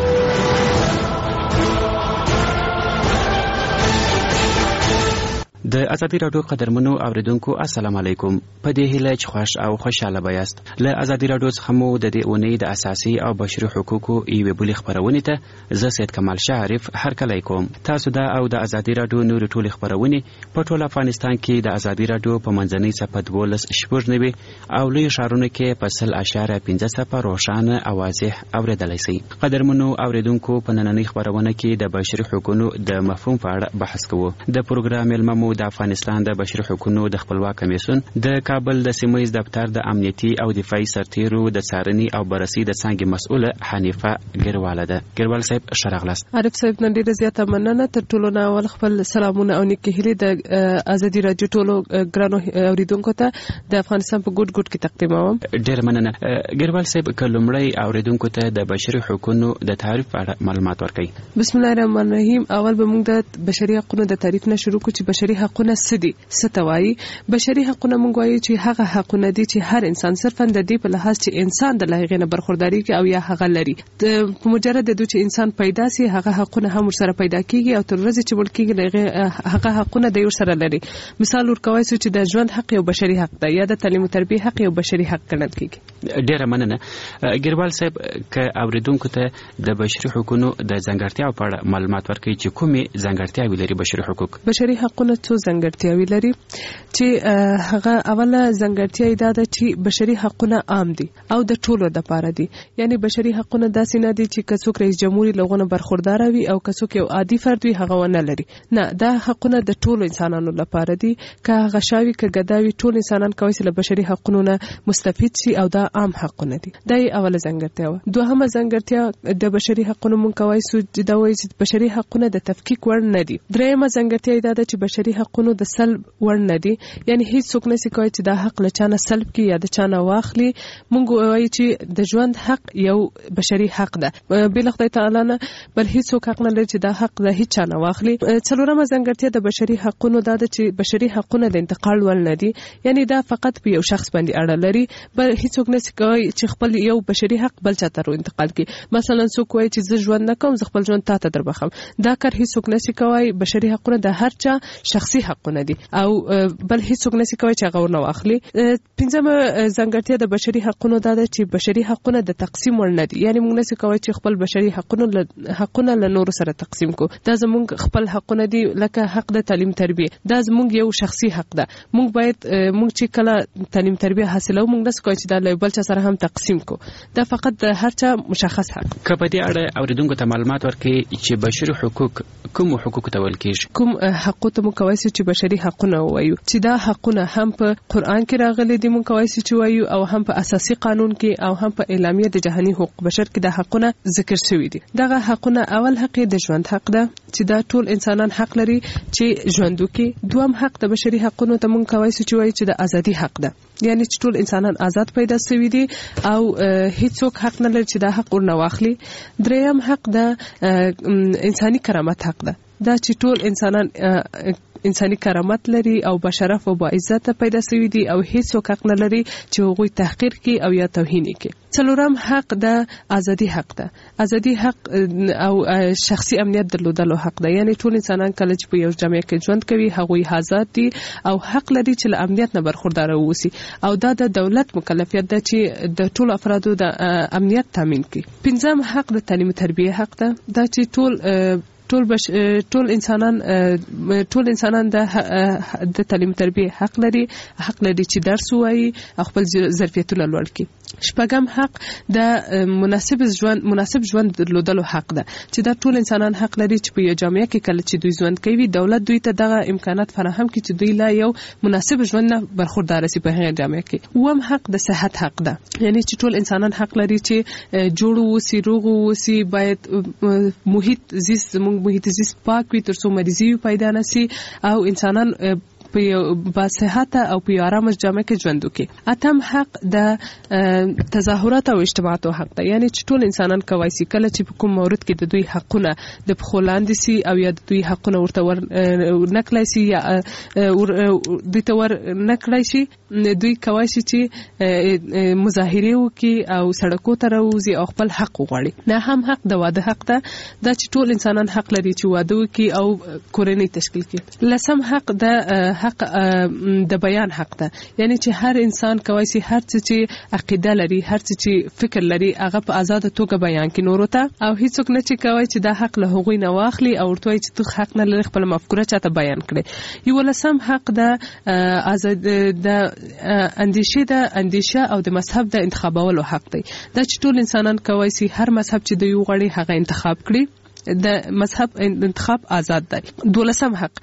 د د ازادي رادیو قدرمنو اوریدونکو السلام علیکم. په دې هیله چې خوښ او خوشاله بایاست. له ازادي رادیو څخه مو د دې اونۍ د اساسي او بشري حقوقو یوې بلې خبرونې ته زه سید کمال شاه عارف هرکلی کوم. تاسو دا او د ازادي رادیو نورې ټولې خبرونې په ټول افغانستان کې د ازادي رادیو په منځنۍ صفحه 12.9 او لوی ښارونو کې په 0.15 روښانه او واضح اوریدلی شئ. قدرمنو اوریدونکو په نننۍ خبرونه کې د بشري حقوقو د مفهوم په اړه بحث کوو. د پروګرام ملممو د افغانستان د بشري حقوقو د خپلواک کمیسیون د کابل د سیمه‌ییز دفتر د امنیتي او دفاعي سرتیرو د څارنې او بررسي د څانګې مسؤله حنیفه ګرواله ده. ګروال صاحب شرغلاست. عارف صاحب نن ډیره زیاته مننه. تر ټولو نه اول خپل سلامونه او نیکه هیلې د ازادي رادیو ټولو ګرانو اوریدونکو ته د افغانستان په ګډ ګډ کې تقدیموم. ډیره مننه. ګروال صاحب کلمړی اوریدونکو ته د بشري حقوقو د تعریف په اړه معلومات ورکړئ. بسم الله الرحمن الرحیم. اول به موږ د بشري حقوقو د تعریف نه شروع کوو چې بشري حقوقونه څه دي، څه ته وایي. بشري حقوقونه موږ وایو چې هغه حقونه دي چې هر انسان صرفا د دې په لحاظ چې انسان د هغې نه برخورداري کوي او یا هغه لري. په مجرد د چې انسان پیدا سي هغه حقونه هم ورسره پیدا کیږي او تر ورځې چې مړ کیږي هغه حقونه د ورسره لري. مثال ورکوي چې د ژوند حق یو بشري حق دی یا د تعلیم او تربیه حق یو بشري حق ګڼل کیږي. ډیره مننه. ګروال صاحب که اوریدونکو ته د بشري حقوقو د ځانګړتیاو په اړه معلومات ورکړي چې کومې ځانګړتیاوې لري بشري حقوق. بشري حقوقونه څو ځانګړتیاوې لري چې هغه اوله ځانګړتیا دا ده چې بشري حقوقونه عام دي او د ټولو لپاره دي. یعنی بشري حقوقونه داسې نه دي چې کڅوک رئیس جمهور لغونه برخوردار وي او کڅوک یو عادي فرد وي هغه ونه لري. نه، دا حقوقونه د ټولو انسانانو لپاره دي. که غشاوي که ګداوي ټول انسانان کوي چې له بشري حقوقو نه مستفید شي او دا عام حقونه دي. دا اوله ځانګړتیا و. دوهمه ځانګړتیا د بشري حقوقو مونږ کوي چې دا وایي چې بشري حقوقونه د تفکیک وړ نه دي. درېمه ځانګړتیا دا ده چې بشري حقوقونه د سلب وړ نه دي. یعنی هیڅ څوک نشي کوي چې دا حق له چانه سلب کی یا د چانه واخلي. مونږ وایي چې د ژوند حق یو بشري حق ده بل خدای تعالی نه، بل هیڅ څوک حق نه لري چې دا حق له هیڅ چانه واخلي. څلورمه ځانګړتیا د بشري حقوقو دا ده چې بشري حقوقونه د انتقال وړ نه دي. یعنی دا فقط په یو شخص باندې اړه لري، بل هیڅ څوک نشي کوي چې خپل یو بشري حق بل چاته انتقال کړي. مثلا څوک وایي چې زه ژوند نه کوم، زه خپل ژوند تاته دربخم. دا کار هیڅ څوک نشي کوي. بشري حقوقونه د هر چا شخصي حقونه دي او بل هیڅ څوک نشي کوي چې هغه ورنه واخلي. پنځمه ځانګړتیا د بشري حقوقو دا ده چې بشري حقوقونه د تقسیم وړ نه دي. یعنی موږ نشي کوي چې خپل بشري حقونه له نورو سره تقسیم کو. دا زموږ خپل حقونه دي، لکه حق د تعلیم تربیه. دا زموږ یو شخصي حق ده. موږ باید موږ چې کله تعلیم تربیه حاصلو موږ نشو کوي چې دا له بل چا سره هم تقسیم کو. دا فقط د هر چا مشخص حق. که په دې اړه اوریدونکو ته معلومات ورکړي چې بشري حقوق کوم حقوق ته ویل کېږي؟ کوم حقوق ته موږ کوي چې بشري حقونه وایو چې دا حقونه هم په قرآن کې راغلي دي موږ کوي چې وایو او هم په اساسي قانون کې او هم په اعلامیه د جهاني حقوق بشر کې دا حقونه ذکر شوي دي. دغه حقونه اول حق د ژوند حق ده چې دا ټول انسانان حق لري چې ژوند وکړي. دوم حق د بشري حقونو ته موږ کوي چې وایو چې د ازادي حق ده. یعنی چې ټول انسانان آزاد پیدا شوي دي او هیڅ څوک حق نه لري چې دا حق ورنه واخلي. دریم حق د انساني کرامت حق ده. دا چې ټول انسانان انساني کرامت لري او بشرف او باعزت پیدا شوي دي او هیڅ څوک حق نه لري چې هغوی تحقیر کړي او یا توهین کړي. څلورم حق د ازادي حق ده. ازادي حق او شخصي امنیت درلودلو حق ده. یعنی ټول انسانان کله چې په یو جامعه کې ژوند کوي هغوی آزاد دي او حق لري چې له امنیت نه برخوردار اوسي او دا د دولت مکلفیت ده چې د ټول افرادو د امنیت تامین کړي. پنځم حق د تعلیم تربیه حق ده. دا چې ټول انسانان د تعلیم تربیه حق لري چې درس وایي او خپل ظرفیتونه لوړ کړي. شپږم حق د مناسب ژوند درلودلو حق ده چې دا ټول انسانان حق لري چې په یو جامعه کې کله چې دوی ژوند کوي دولت دوی ته دغه امکانات فراهم کړي چې دوی لا یو مناسب ژوند نه برخوردار شي په هغه جامعه کې. اووم حق د صحت حق ده. یعنی چې ټول انسانان حق لري چې جوړ ووسي، روغ ووسي. باید محیط زیست پاک وي ترڅو مریضي پیدا نشي او انسانان په یو باصحته او په آرام جامع کې ژوند وکړي. اتم حق د تظاهرات او اجتماعات حق ده، یعنی چې ټول انسانان کوي چې کله چې په کوم مورد کې د دوی حقونه د پخولاندې سي او یا د دوی حقونه ورته ور نکړای سي یا دوی ته ور نکړای شي، دوی کوي چې مظاهره وکړي او سړکو ته راوځي او خپل حق وغواړي. نه هم حق د واده حق ده، دا چې ټول انسانان حق لري چې واده وکړي او کورنۍ تشکیل کړي. لسم حق د حق د بیان حق ده، یعنی چې هر انسان کوي چې هر څه چې عقیده لري، هر څه چې فکر لري، هغه په آزاد توګه بیان کړي نورو ته، او هیڅوک نه چې کوي چې دا حق له هغوی نه واخلي او ورته وایي چې تو حق نه لري خپل مفکوره چاته بیان کړي. یو لسم حق د آزاد د اندیشه او د مذهب د انتخابولو حق دی، دا چې ټول انسانان کوي چې هر مذهب چې دوی وغواړي هغه انتخاب کړي. د مذهب انتخاب آزاد دی. 12 حق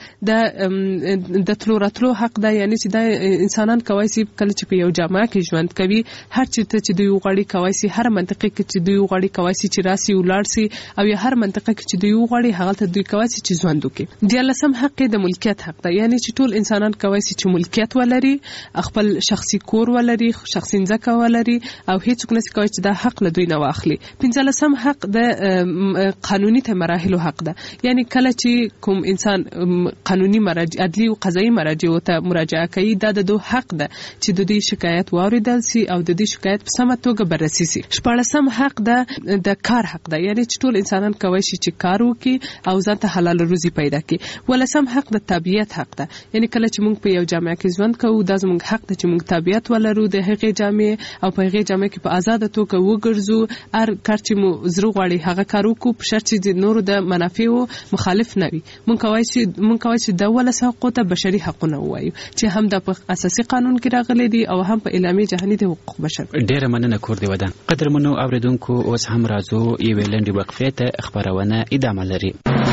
د تلو راتلو حق دی، یعنی چې د انسانان کوي چې کله چې په یو جامعه کې ژوند کوي هر چیرته چې دوی وغواړي کوي چې هر منطقه کې چې دوی وغواړي کوي چې راسي ولاړ سي، او یا هر منطقه کې چې دوی وغواړي هغه ته دوی کوي چې ژوند وکړي. 14 حق د ملکیت حق دی، یعنی چې ټول انسانان کوي چې ملکیت ولري، خپل شخصي کور ولري، شخصي ځمکه ولري، او هیڅوک نه کوي چې دا حق له دوی نه واخلي. 15 حق د قانوني مراحل حق ده، یعنی کله چې کوم انسان قانوني مراجع عدلي او قضایي مراجع ته مراجعه کوي، دا د دوه حق ده چې د دې شکایت واوریدل سي او د دې شکایت په سمه توګه بررسي سي. 14 حق ده د کار حق ده، یعنی چې ټول انسانان کوي چې کار وکړي او ځان ته حلال روزي پیدا کړي. 15 حق د تابعیت حق ده، یعنی کله چې موږ په یو جامعه کې ژوند کوو دا زموږ حق ده چې موږ تابعیت ولرو د هغې جامعې او په هغې جامعه کې په آزاد توګه وګرځو، هر کار چې مو زړه غواړي هغه کار وکړو په شرط چې نورو د منافعو مخالف نه وي. مونږ کوي چې د ولس حقوق ته بشري حقونه وایو چې هم د اساسي قانون کې راغلي دي او هم په اعلامیه جهاني د حقوق بشر. ډیره مننه کور دی ودان. قدرمنو اوریدونکو اوس هم راځو یو لنډه وقفه ته خبرونه ادامه لري.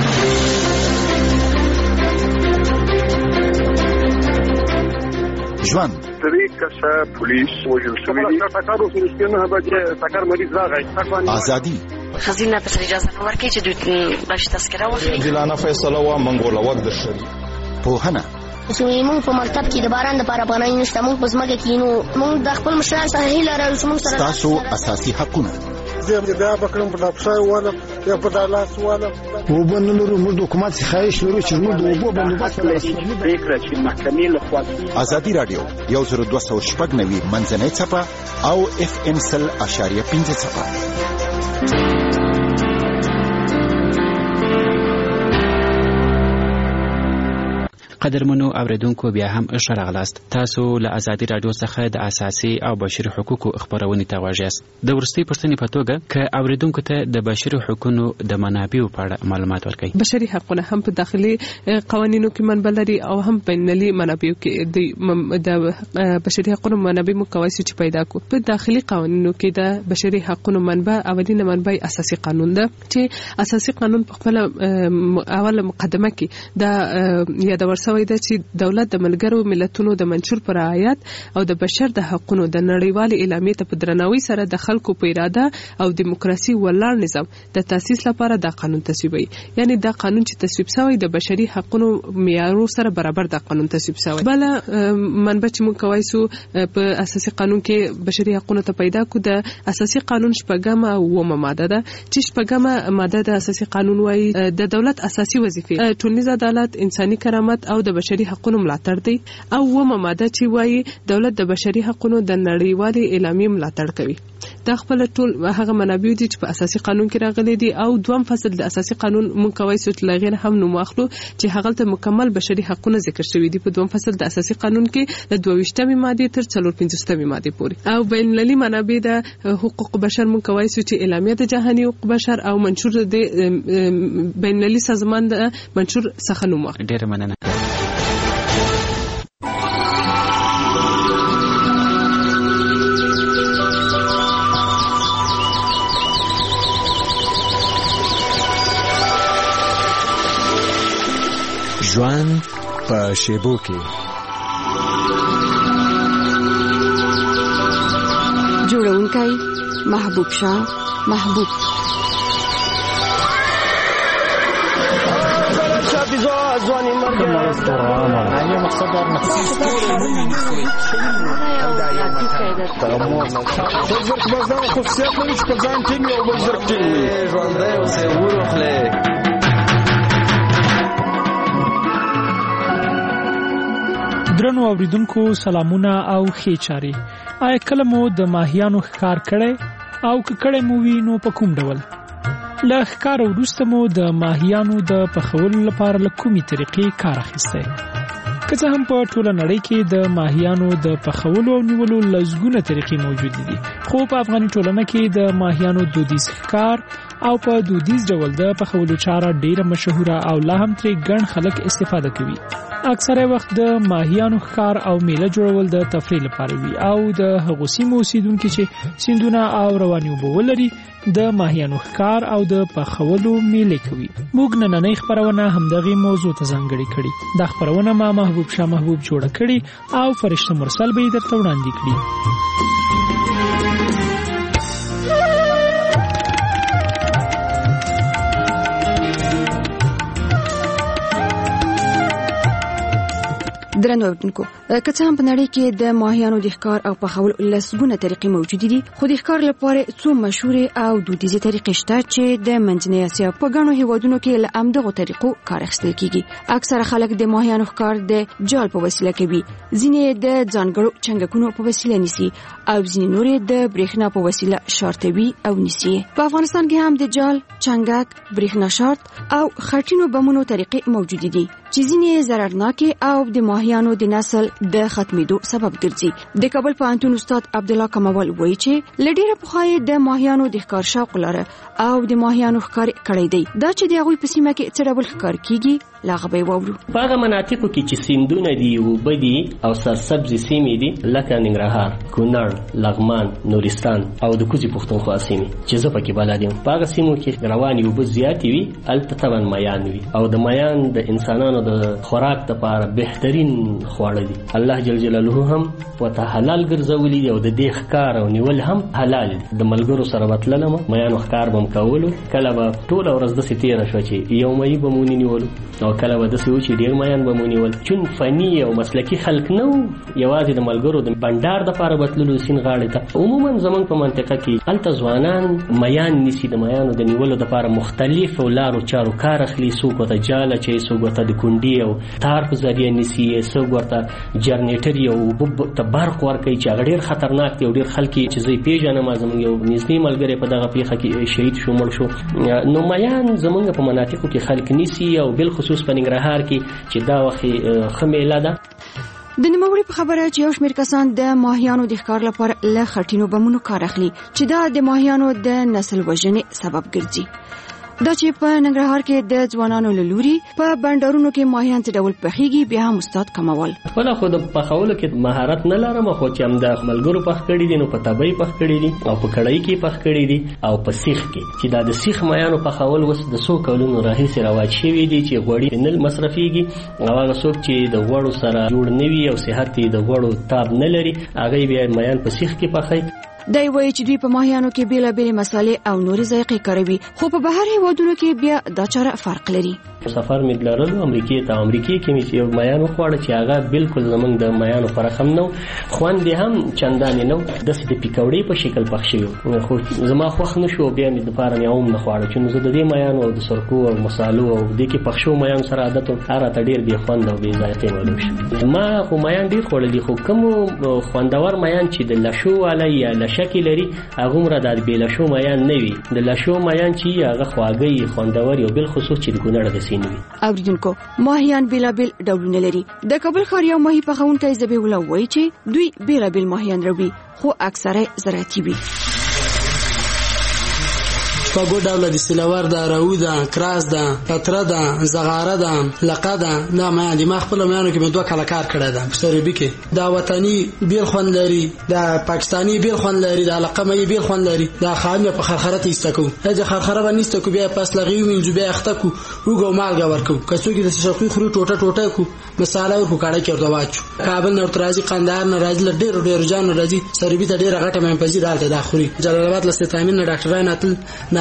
ژوند پولیس وژل شوی ازادي خزینه په اجازه نه ورکړي چې دوی بش تذکره واخلي. ځلانه فیصله وا منګوله وخت درشل پوهنه موږ په مکتب کې د باران لپاره پناه نشته، موږ په ځمکه کې نو موږ د خپل مشران سره هیله لرو چې موږ سره تاسو اساسي حقونه زه بیا بکرم په دپشای والا یا په دالاس والا وبنلرو موږ حکومت څخه خواهش لرو چې موږ د اوبو بندوبست پریکړه چې محکمې لخوا ازادي رادیو 10290 منځنۍ څپه او FM 100.5 څپه. قدرمنو اوریدونکو بیا هم ښه راغلاست. تاسو له ازادي رادیو څخه د اساسي او بشري حقوقو خبرونه ته غواړئ. د ورستي پښتنې په توګه ک اوریدونکو ته د بشري حقوقو د منابعو په اړه معلومات ورکړئ. بشري حقوقونه هم په داخلي قوانینو کې منبع لري او هم په بینالمللي منابعو کې د بشري حقوقو منابع مکوي چې پیدا کو. په داخلي قوانینو کې د بشري حقوقو منبع اولینه منبع اساسي قانون ده، چې اساسي قانون په خپل اوله مقدمه کې د یادورسه وای د چې دولت د ملګرو ملتونو د منشور پر رعایت او د بشر د حقوقو د نړیوال اعلامیې ته په درناوي سره د خلکو په اراده او دیموکراسي ولاړ نظام د تاسیس لپاره دا قانون تصویبوي. یعنی دا قانون چې تصویب شوی د بشري حقوقو معیارونو سره برابر دا قانون تصویب شوی. بل منبع چې موږ کوي سو په اساسي قانون کې بشري حقوقو ته پیدا کو د اساسي قانون شپږم او اوومه ماده ده، چې شپږمه ماده د اساسي قانون وایي د دولت اساسي وظیفې ټولنیز عدالت، انساني کرامت او د بشري حقوقو ملاتړ دی، او اومه ماده چې وایي دولت د بشري حقوقو د نړیوالې اعلامیې ملاتړ کوي. دا خپل ټول هغه منابع دي چې په اساسي قانون کې راغلي دي. او دوم فصل د اساسي قانون مونږ کوي چې لغیر هم نو ماخلو چې هغه ته مکمل بشري حقوقونه ذکر شوی دي په دوم فصل د اساسي قانون کې د 22مې ماده تر 45مې ماده پورې. او بین المللي منابع د حقوق بشر مونږ کوي چې اعلامیه د جهاني حقوق بشر او منشور د بین المللي سازمان د منشور څخه نو ماخلو. ډیره مننه. ژوند په شیبو کې جوړونکی محبوب شاه محبوب. صبر نه بزرګ بازار خصوصیت لري چې په ځان ټینګ او بزرګ ټینګ ژوندی اوسئ وروخلئ. درنو اوریدونکو سلامونه او ښې چارې. آیا کله مو د ماهیانو ښکار کړی او که کړی مو وي نو په کوم ډول؟ له ښکار وروسته مو د ماهیانو د پخولو لپاره له کومې طریقې کار اخیستی؟ که څه هم په ټوله نړۍ کې د ماهیانو د پخولو او نیولو لسګونه طریقې موجودې دي، خو په افغاني ټولنه کې د ماهیانو دودیز ښکار او په دودیز ډول د پخولو چاره ډیره مشهوره او لا هم ترې ګڼ خلک استفاده کوي. اکثره وخت د ماهیانو ښکار او میله جوړول د تفریح لپاره وي او د هغو سیمو اوسیدونکي چې سیندونه او روانې اوبه ولري د ماهیانو ښکار او د پخولو میلې کوي. موږ نننۍ خپرونه همدغې موضوع ته ځانګړې کړې. دا خپرونه ما محبوب شاه محبوب جوړه کړې او فرشته مرسل به یې درته وړاندې کړي. درنو اوریدونکو، که څه هم په نړۍ کې د ماهیانو د ښکار او پخولو لسګونه طریقې موجودې دي، خو د ښکار لپاره څو مشهورې او دودیزې طریقې شته چې د منځنۍ اسیا په ګڼو هیوادونو کې له همدغو طریقو کار اخیستل کیږي. اکثره خلک د ماهیانو ښکار د جال په وسیله کوي، ځینې د ځانګړو چنګکونو په وسیله نیسي او ځینې نورې د برېښنا په وسیله شارټوي او نیسي. په افغانستان کې هم د جال، چنګک، برېښنا شارټ او خټینو بمونو طریقې موجودې دي چې ځینې ضررناکې او د ماهیانو د نسل د ختمېدو سبب ګرځي. د کابل پوهنتون استاد عبدالله کموال وایي چې له ډېره پخوا د ماهیانو د ښکار شوق لري او د ماهیانو ښکار کړی دی. دا چې د هغوی په سیمه کې څه ډول ښکار کیږي لا هغه به واورو. په هغه مناطقو کې چې سیندونه دي، اوبه دي او سرسبزې سیمې دي لکه ننګرهار، کونړ، لغمان، نورستان او د کوزي پښتونخوا سیمې چې زه پکې بلد یم، په هغه سیمو کې روانې اوبه زیاتې وي، هلته طبعا میان وي او د میان د انسانانو د خوراک لپاره بهترین خواړه دي. الله جل جلاله هم ورته حلال ګرځولي دي او د دې ښکار او نیول هم حلال دي. د ملګرو سره به تللم، میانو ښکار به م کولو، کله به ټوله ورځ داسې تېره شوه چې یو مهي به مو نیولو او کله به داسې و چې ډېر میان به مو نیول. چون فني او مسلکي خلک نه وو، یوازې د ملګرو د بنډار دپاره به تللو سیند غاړې ته. عموما زموږ په منطقه کې هلته ځوانان میان نیسي، د میانو د نیولو دپاره مختلفو لارو چارو کار اخلي. څوک ورته جال اچوي، څوک ورته د کونډې او تار په ذریعه نیسي، څوک ورته جنریټر او اوبه ته برق ورکوي چې هغه ډېر خطرناک دی او ډېر خلک چې زه یې پېژنم. زموږ یو نږدې ملګری په دغه پیښه کې شهید شو، مړ شو. نو میان زموږ په مناطقو کې خلک نیسي او بالخصوص په ننګرهار کې چې دا وخت ښه میله ده. د نوموړي په خبره چې یو شمېر کسان د ماهیانو د ښکار لپاره له خټینو بمونو کار اخلي چې دا د ماهیانو د نسل وژنې سبب ګرځي. دا چې په ننګرهار کې د ځوانانو له لوري په بندرونو کې ماهیان څه ډول پخېږي، بیا هم استاد کموال خپله خو د پخولو کې مهارت نه لرم، خو چې هم د ملګرو پخ کړي دي نو په تبۍ پخ کړي دي او په کړۍ کې پخ کړي دي او په سیخ کې چې دا د سیخ مایانو پخول اوس د څو کلونو راهیسې رواج شوي دي چې غوړي نه مصرفېږي او هغه څوک چې د غوړو سره جوړ نه وي او صحت یې د غوړو تاب نه لري هغه بیا مایان په سیخ کې پخوي. دی وایي چې دوی په ماهیانو کې بیلابیلې مسالې او نورې ذایقې کاروي، خو په بهر هیوادونو کې بیا دا چاره فرق لري. سفر مې لرلو امریکې ته، امریکې کې مې یو میان وخوړه چې هغه بالکل زمونږ د میانو فرق هم نه و، خوند یې هم چندانې نه و، داسې د پیکوړې په شکل پخ شوي و، خو زما خوښ نه شو، بیا مې دپاره مې هم نه خواړه چې زه د دې میانو او د سرکو او مسالو او دې کې پخ شوو میانو سره عادت و، هغه راته ډېر بې خوند او بې ذایقې معلوم شو. ما خو میان ډېر خوړلي، خو کومو خوندور میان چې د لشو والا یا لشکې لري هغومره د بې لشو میان نه وي. د لشو میان چې هغه خواږه خوندور او بالخصوص چې د کونړ د سیند وي. اوریدونکو، ماهیان بیلابیل ډولونه لري. د کابل ښار یو ماهي پخونکی ذبیح الله وایي چې دوی بیلابیل ماهیان راوړي، خو اکثره زراعتي وي. شپږ ډوله دي، سیلور ده، راو ده، کراس ده، قطره ده، زغاره ده، لقه ده. دا میان دي. ما خپل میانو کې مې 2 کاله کار کړی ده په سروبي کې. دا وطني بیل خوند لري، دا پاکستاني بیل خوند لري، دا لقه مې بیل خوند لري. دا خام په خرخره ته ایستکو، دا خرخره باندې ایستکو، بیا پاس لغوي وینځو، بیا اخته کو وګو مالګه ورکو، کڅو کې د شقوي خوري ټوټه ټوټه کو، مصالحه ورکو، کاړه کې ورته واچو. کابل نور ترازي قندهار نه راځي، ډېر جان راځي، سروبي ته ډېر غټه مې پزي دالته دا خوري. جلال آباد له ستامین نه ډاکټران اتل نه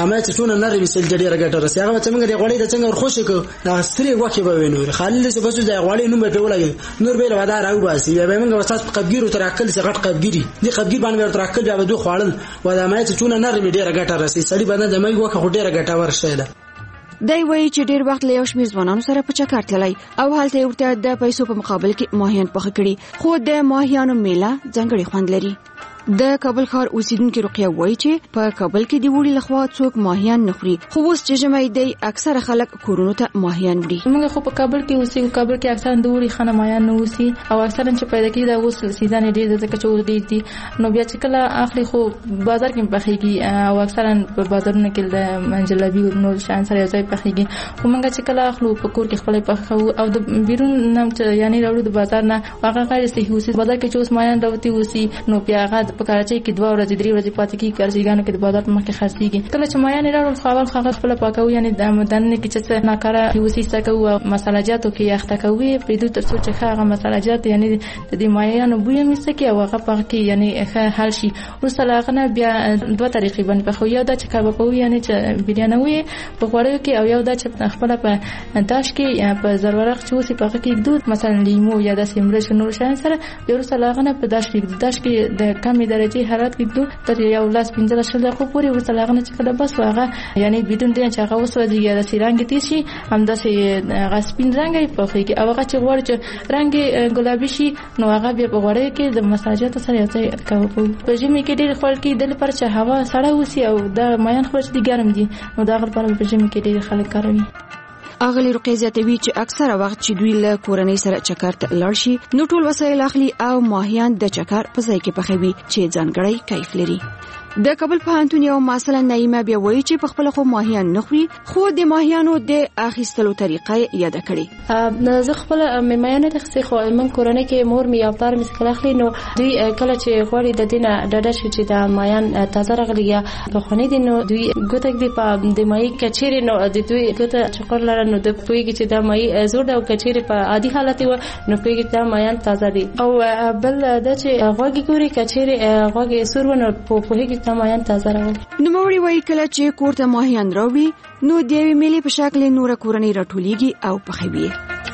دا مې چې څونه نری وسل ډېر ګټه رسي هغه چې موږ د غوړې د څنګه خوشی کو دا سری وکي به وینو خالد څه بس د غوړې نوم به ولګي نور به له ودار او باسي به موږ وسات قبګیرو تر عقل څخه غټ قبګيري دي قبګیر باندې تر عقل به دوه خړل و دا مې چې څونه نری ډېر ګټه رسي سړي باندې د مې وکه ډېر ګټه ورشه ده دی وایي چې ډیر وخت له یو شمېر ځوانانو سره په چکر تللی او هلته ورته د پیسو په مقابل کې ماهیان پخه کړي خو د ماهیانو میله ځانګړی خوند لري د کابل ښار اوسیدونکو رقیه وایي چې په کابل کې د وړي لخوا څوک ماهیان نه خوري خو اوس چې جمعي دی اکثره خلک کورونو ته ماهیان وړي موږ خو په کابل کې اوسې کابل کې اکثر د وړي خانه ماهیان نه اوسي او اکثر چې پیدا کیږي دا اوس سیزن ډیر ځکه چې ور دي نو بیا چې کله اخلي خو بازار کې پخېږي او اکثر په بازارونو کې د منجلبي او نور شان سره ځای پخېږي خو موږ چې کله اخلو په کور کې خپل پخو او د بیرون نم یعنی راوړو د بازار نه هغه غیر صحیح اوسي بازار کې چې اوس ماهیان راوتی اوسي نو بیا هغه په کراچۍ کې 2 ورځې 3 ورځې پاتې کیږي کارچیګانو کې د بازار په مخ کې خرڅيږي کله چې ماهیان راوړل خپل خپل پاکو یعنی د مدن کې چې ناکاره اوسي سکو مسالجاتو کې یخته کوي په دې تر څو چې هغه مسالجات یعنی د دې ماهیانو بوی مسکه او هغه پاکي یعنی حل شي ورسره بیا 2 طریقې باندې په خو یو د چې کبابوي یعنی چې بریانوي په غوړیو کې او یو د چې خپل په داش کې په ضرورت چې اوسي پاکي کې دود مثلا لیمو یا د سیمرش نور شان سره ورسره په داش کې د کمې درجه حرارت کې دود تر یو لاس 15 شل دقیقې پورې ورسره چې کله بس هغه یعنی بدون دې چې هغه وسوځي یا د سیرانګ تیشي همداسې غسپین رنګ په خو کې او هغه چې غوړ چې رنګ ګلابي شي نو هغه بیا په غوړې کې د مساجات سره یوځای کوي په ژمي کې ډېر خلک د لپاره چې هوا سړه وسی او د مایان خو چې ګرم دي نو دا غل په ژمي کې ډېر خلک کاروي اغلی رقیه زیاتوي چې اکثره وخت چې دوی له کورنۍ سره چکر ته لاړ شي نو ټول وسایل اخلي او ماهیان د چکر په ځای کې پخوي چې ځانګړی کیف لري د کابل پوهنتون یو مثلا نایمه بیا وایي چې په خپل خو ماهیان نه خوري خو د ماهیانو د اخیستلو طریقه یاد کړي زه خپل مېمایانه د خسي خو من کورنۍ کې مور می او پلار می څخه اخلي نو دوی کله چې غوړي د دینه ډډه شي چې د ماهیان تازه راغلي یا په خونې دي نو دوی ګوتک دی په د مای کچېره نو د دوی ګوت چکر لره نو د پویږي چې د مای زوړ او کچېره په عادي حالت و نو پویږي د ماهیان تازه دي او بل د چې غوږی ګوري کچېره غوږی سورونه په پویږي ماهیان تازه راغلي نو موري وایي کله چې کوړه ماهیان راوي نو د یوې میلې په شکل نور کورنۍ راټولېږي او پخوي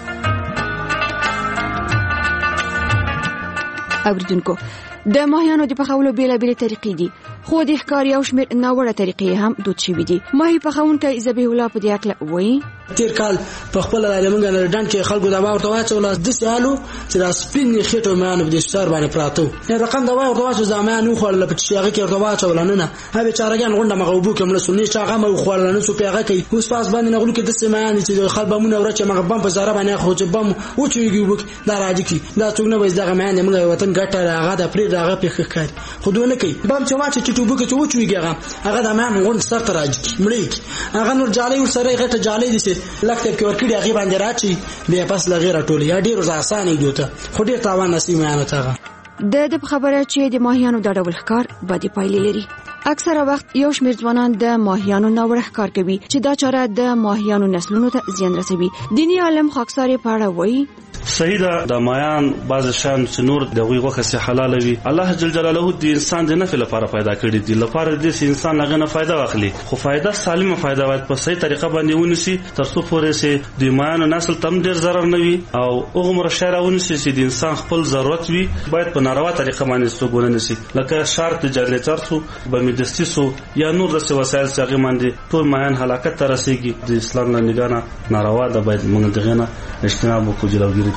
اوریدونکو د ماهیانو د پخولو بیلابېلې طریقې دي خو د ښکار یو شمېر ناوړه طریقې هم دود شوي دي ماهي پخونکی ذبیح الله په دې اړه وایي تیر کال په خپل لمنګ نه ډنډ کې خلکو دا ورته واچول د سالو چې دا سپین خېټو مانو د شتار باندې پراتو نه رقم دا ورته واچو زمانو خو له پچیاغه کې ورته واچول نه نه هغه چارګان غونډه مغوبو کوم له سنې چاغه مو خو نه سو پیغه کوي اوس پاس باندې نغلو کې د سیمانه چې خلبمونه ورچ مغبم په زاره باندې خو چې بم او چويږي وک دا راځي کی دا څنګه وځي دا مانه موږ وطن ګټه هغه د پرې دغه په ښکار خودونه کوي بم چې واچ چې ټوبو کې چويږي هغه د مان غونډ سره راځي مړی هغه نور جالي ور سره غټه جالي دي لکه کې ورکړي هغه باندې راچی بیا پس لغیر ټولې یا ډیر آسانه دیوته خو ډیر تاوان نصیب مانه تا د خبره چې د ماهیانو د ډول ښکار باندې پایلې لري اکثره وخت یو شمېر ځوانان د ماهیانو ناوړه ښکار کوي چې دا چاره د ماهیانو نسلونو ته زیان رسوي دینی عالم خاکساري پاړه وایي صحیح ده د مایان بعض شان چې نور د غوي غوخه سي حلال وي الله جل جلاله د انسان د نفع لپاره پیدا کړی دی لپاره د انسان لغه نه فائدہ واخلي خو فائدہ سالمه فائدہ وایي په صحیح طریقه باندې ونیسي تر څو پورې سي د مایانو نسل تم ډیر ضرر نه وي او عمر شهر ونیسي چې د انسان خپل ضرورت وي باید په ناروا طریقه باندې ستوګونه نسی لکه شرط جنریټر سو بمیدستی سو یا نور د وسایل څخه باندې ټول مایان هلاکت ته رسیږي د اسلام له نگاه ناروا ده باید موږ دغه نه اجتناب وکړو جلوګیری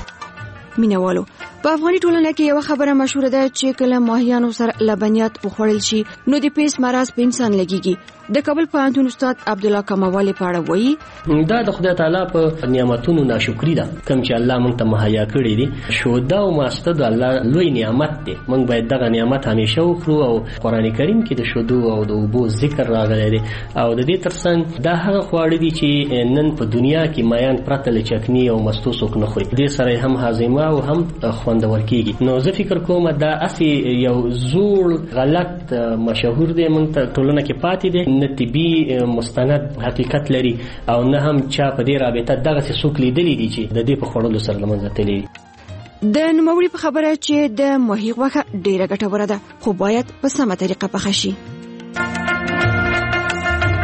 مینوالو په افغاني ټولنه کې یو خبره مشهوره ده چې کله ماهیانو سره لبنیات وخوړل شي نو د پیس مرز په انسان لګيږي د کابل پوهنتون استاد عبدالله کموالی پاړه وایي دا د خدای تعالی په نعمتونو ناشکری ده کوم چې الله مونږ ته مهیا کړی دي شودا او ماسته د الله لوی نعمت دی مونږ باید دغه نعمت همیشه وکړو او قران کریم کې د شودو او د اوبو ذکر راغلی دی او د دې ترڅنګ دا هغه خواړه دي چې نن په دنیا کې مایان پرته له چکنی او مستو څوک نه خوري دې سره هم هاضمه او هم خوندور کیږي نو زه فکر کوم دا اسی یو زوړ غلط مشهور دی مونږ ته ټولنه کې پاتې دی نه طبي مستند حقیقت لري او نه هم چا په دې رابطه دغه څه څوک لیدلی دي چې د دې په خړلو سره لمنځه تللی د نوموړي په خبره چې د ماهي غوښه ډیره ګټوره ده خو باید په سمه طریقه پخه شي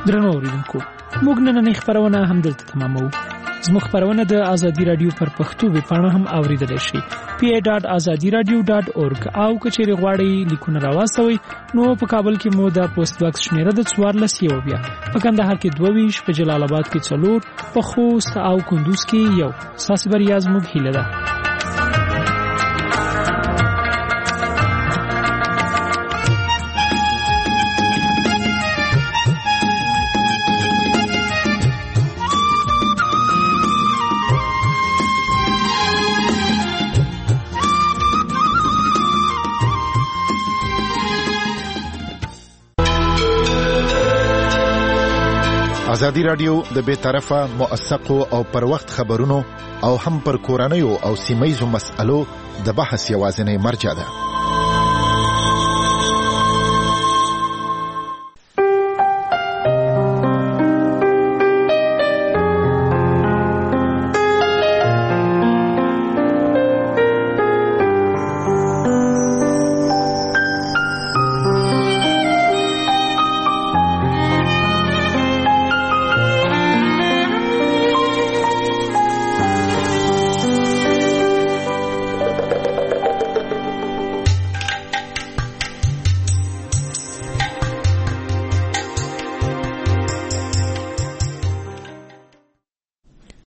درنو اوریدونکو موږ نن خبرونه هم دلته تمامو. زموږ خبرونه د ازادي رادیو پر پښتو ویبپاڼه هم اوریدل شي pa.azadiradio.org او کچېری غواړي لیکونه راوستوي نو په کابل کې مو د پوسټ باکس شمیره د 14 یو بیا په کندهار کې 22 په جلال آباد کې 4 په خوست او کندوز کې یو ساسي بریا زموږ هیله ده. ازادي رادیو د بے طرفه موثقو او پر وخت خبرونو او هم پر کورنیو او سیمایي مسألو د بحث یوازینی مرجع ده.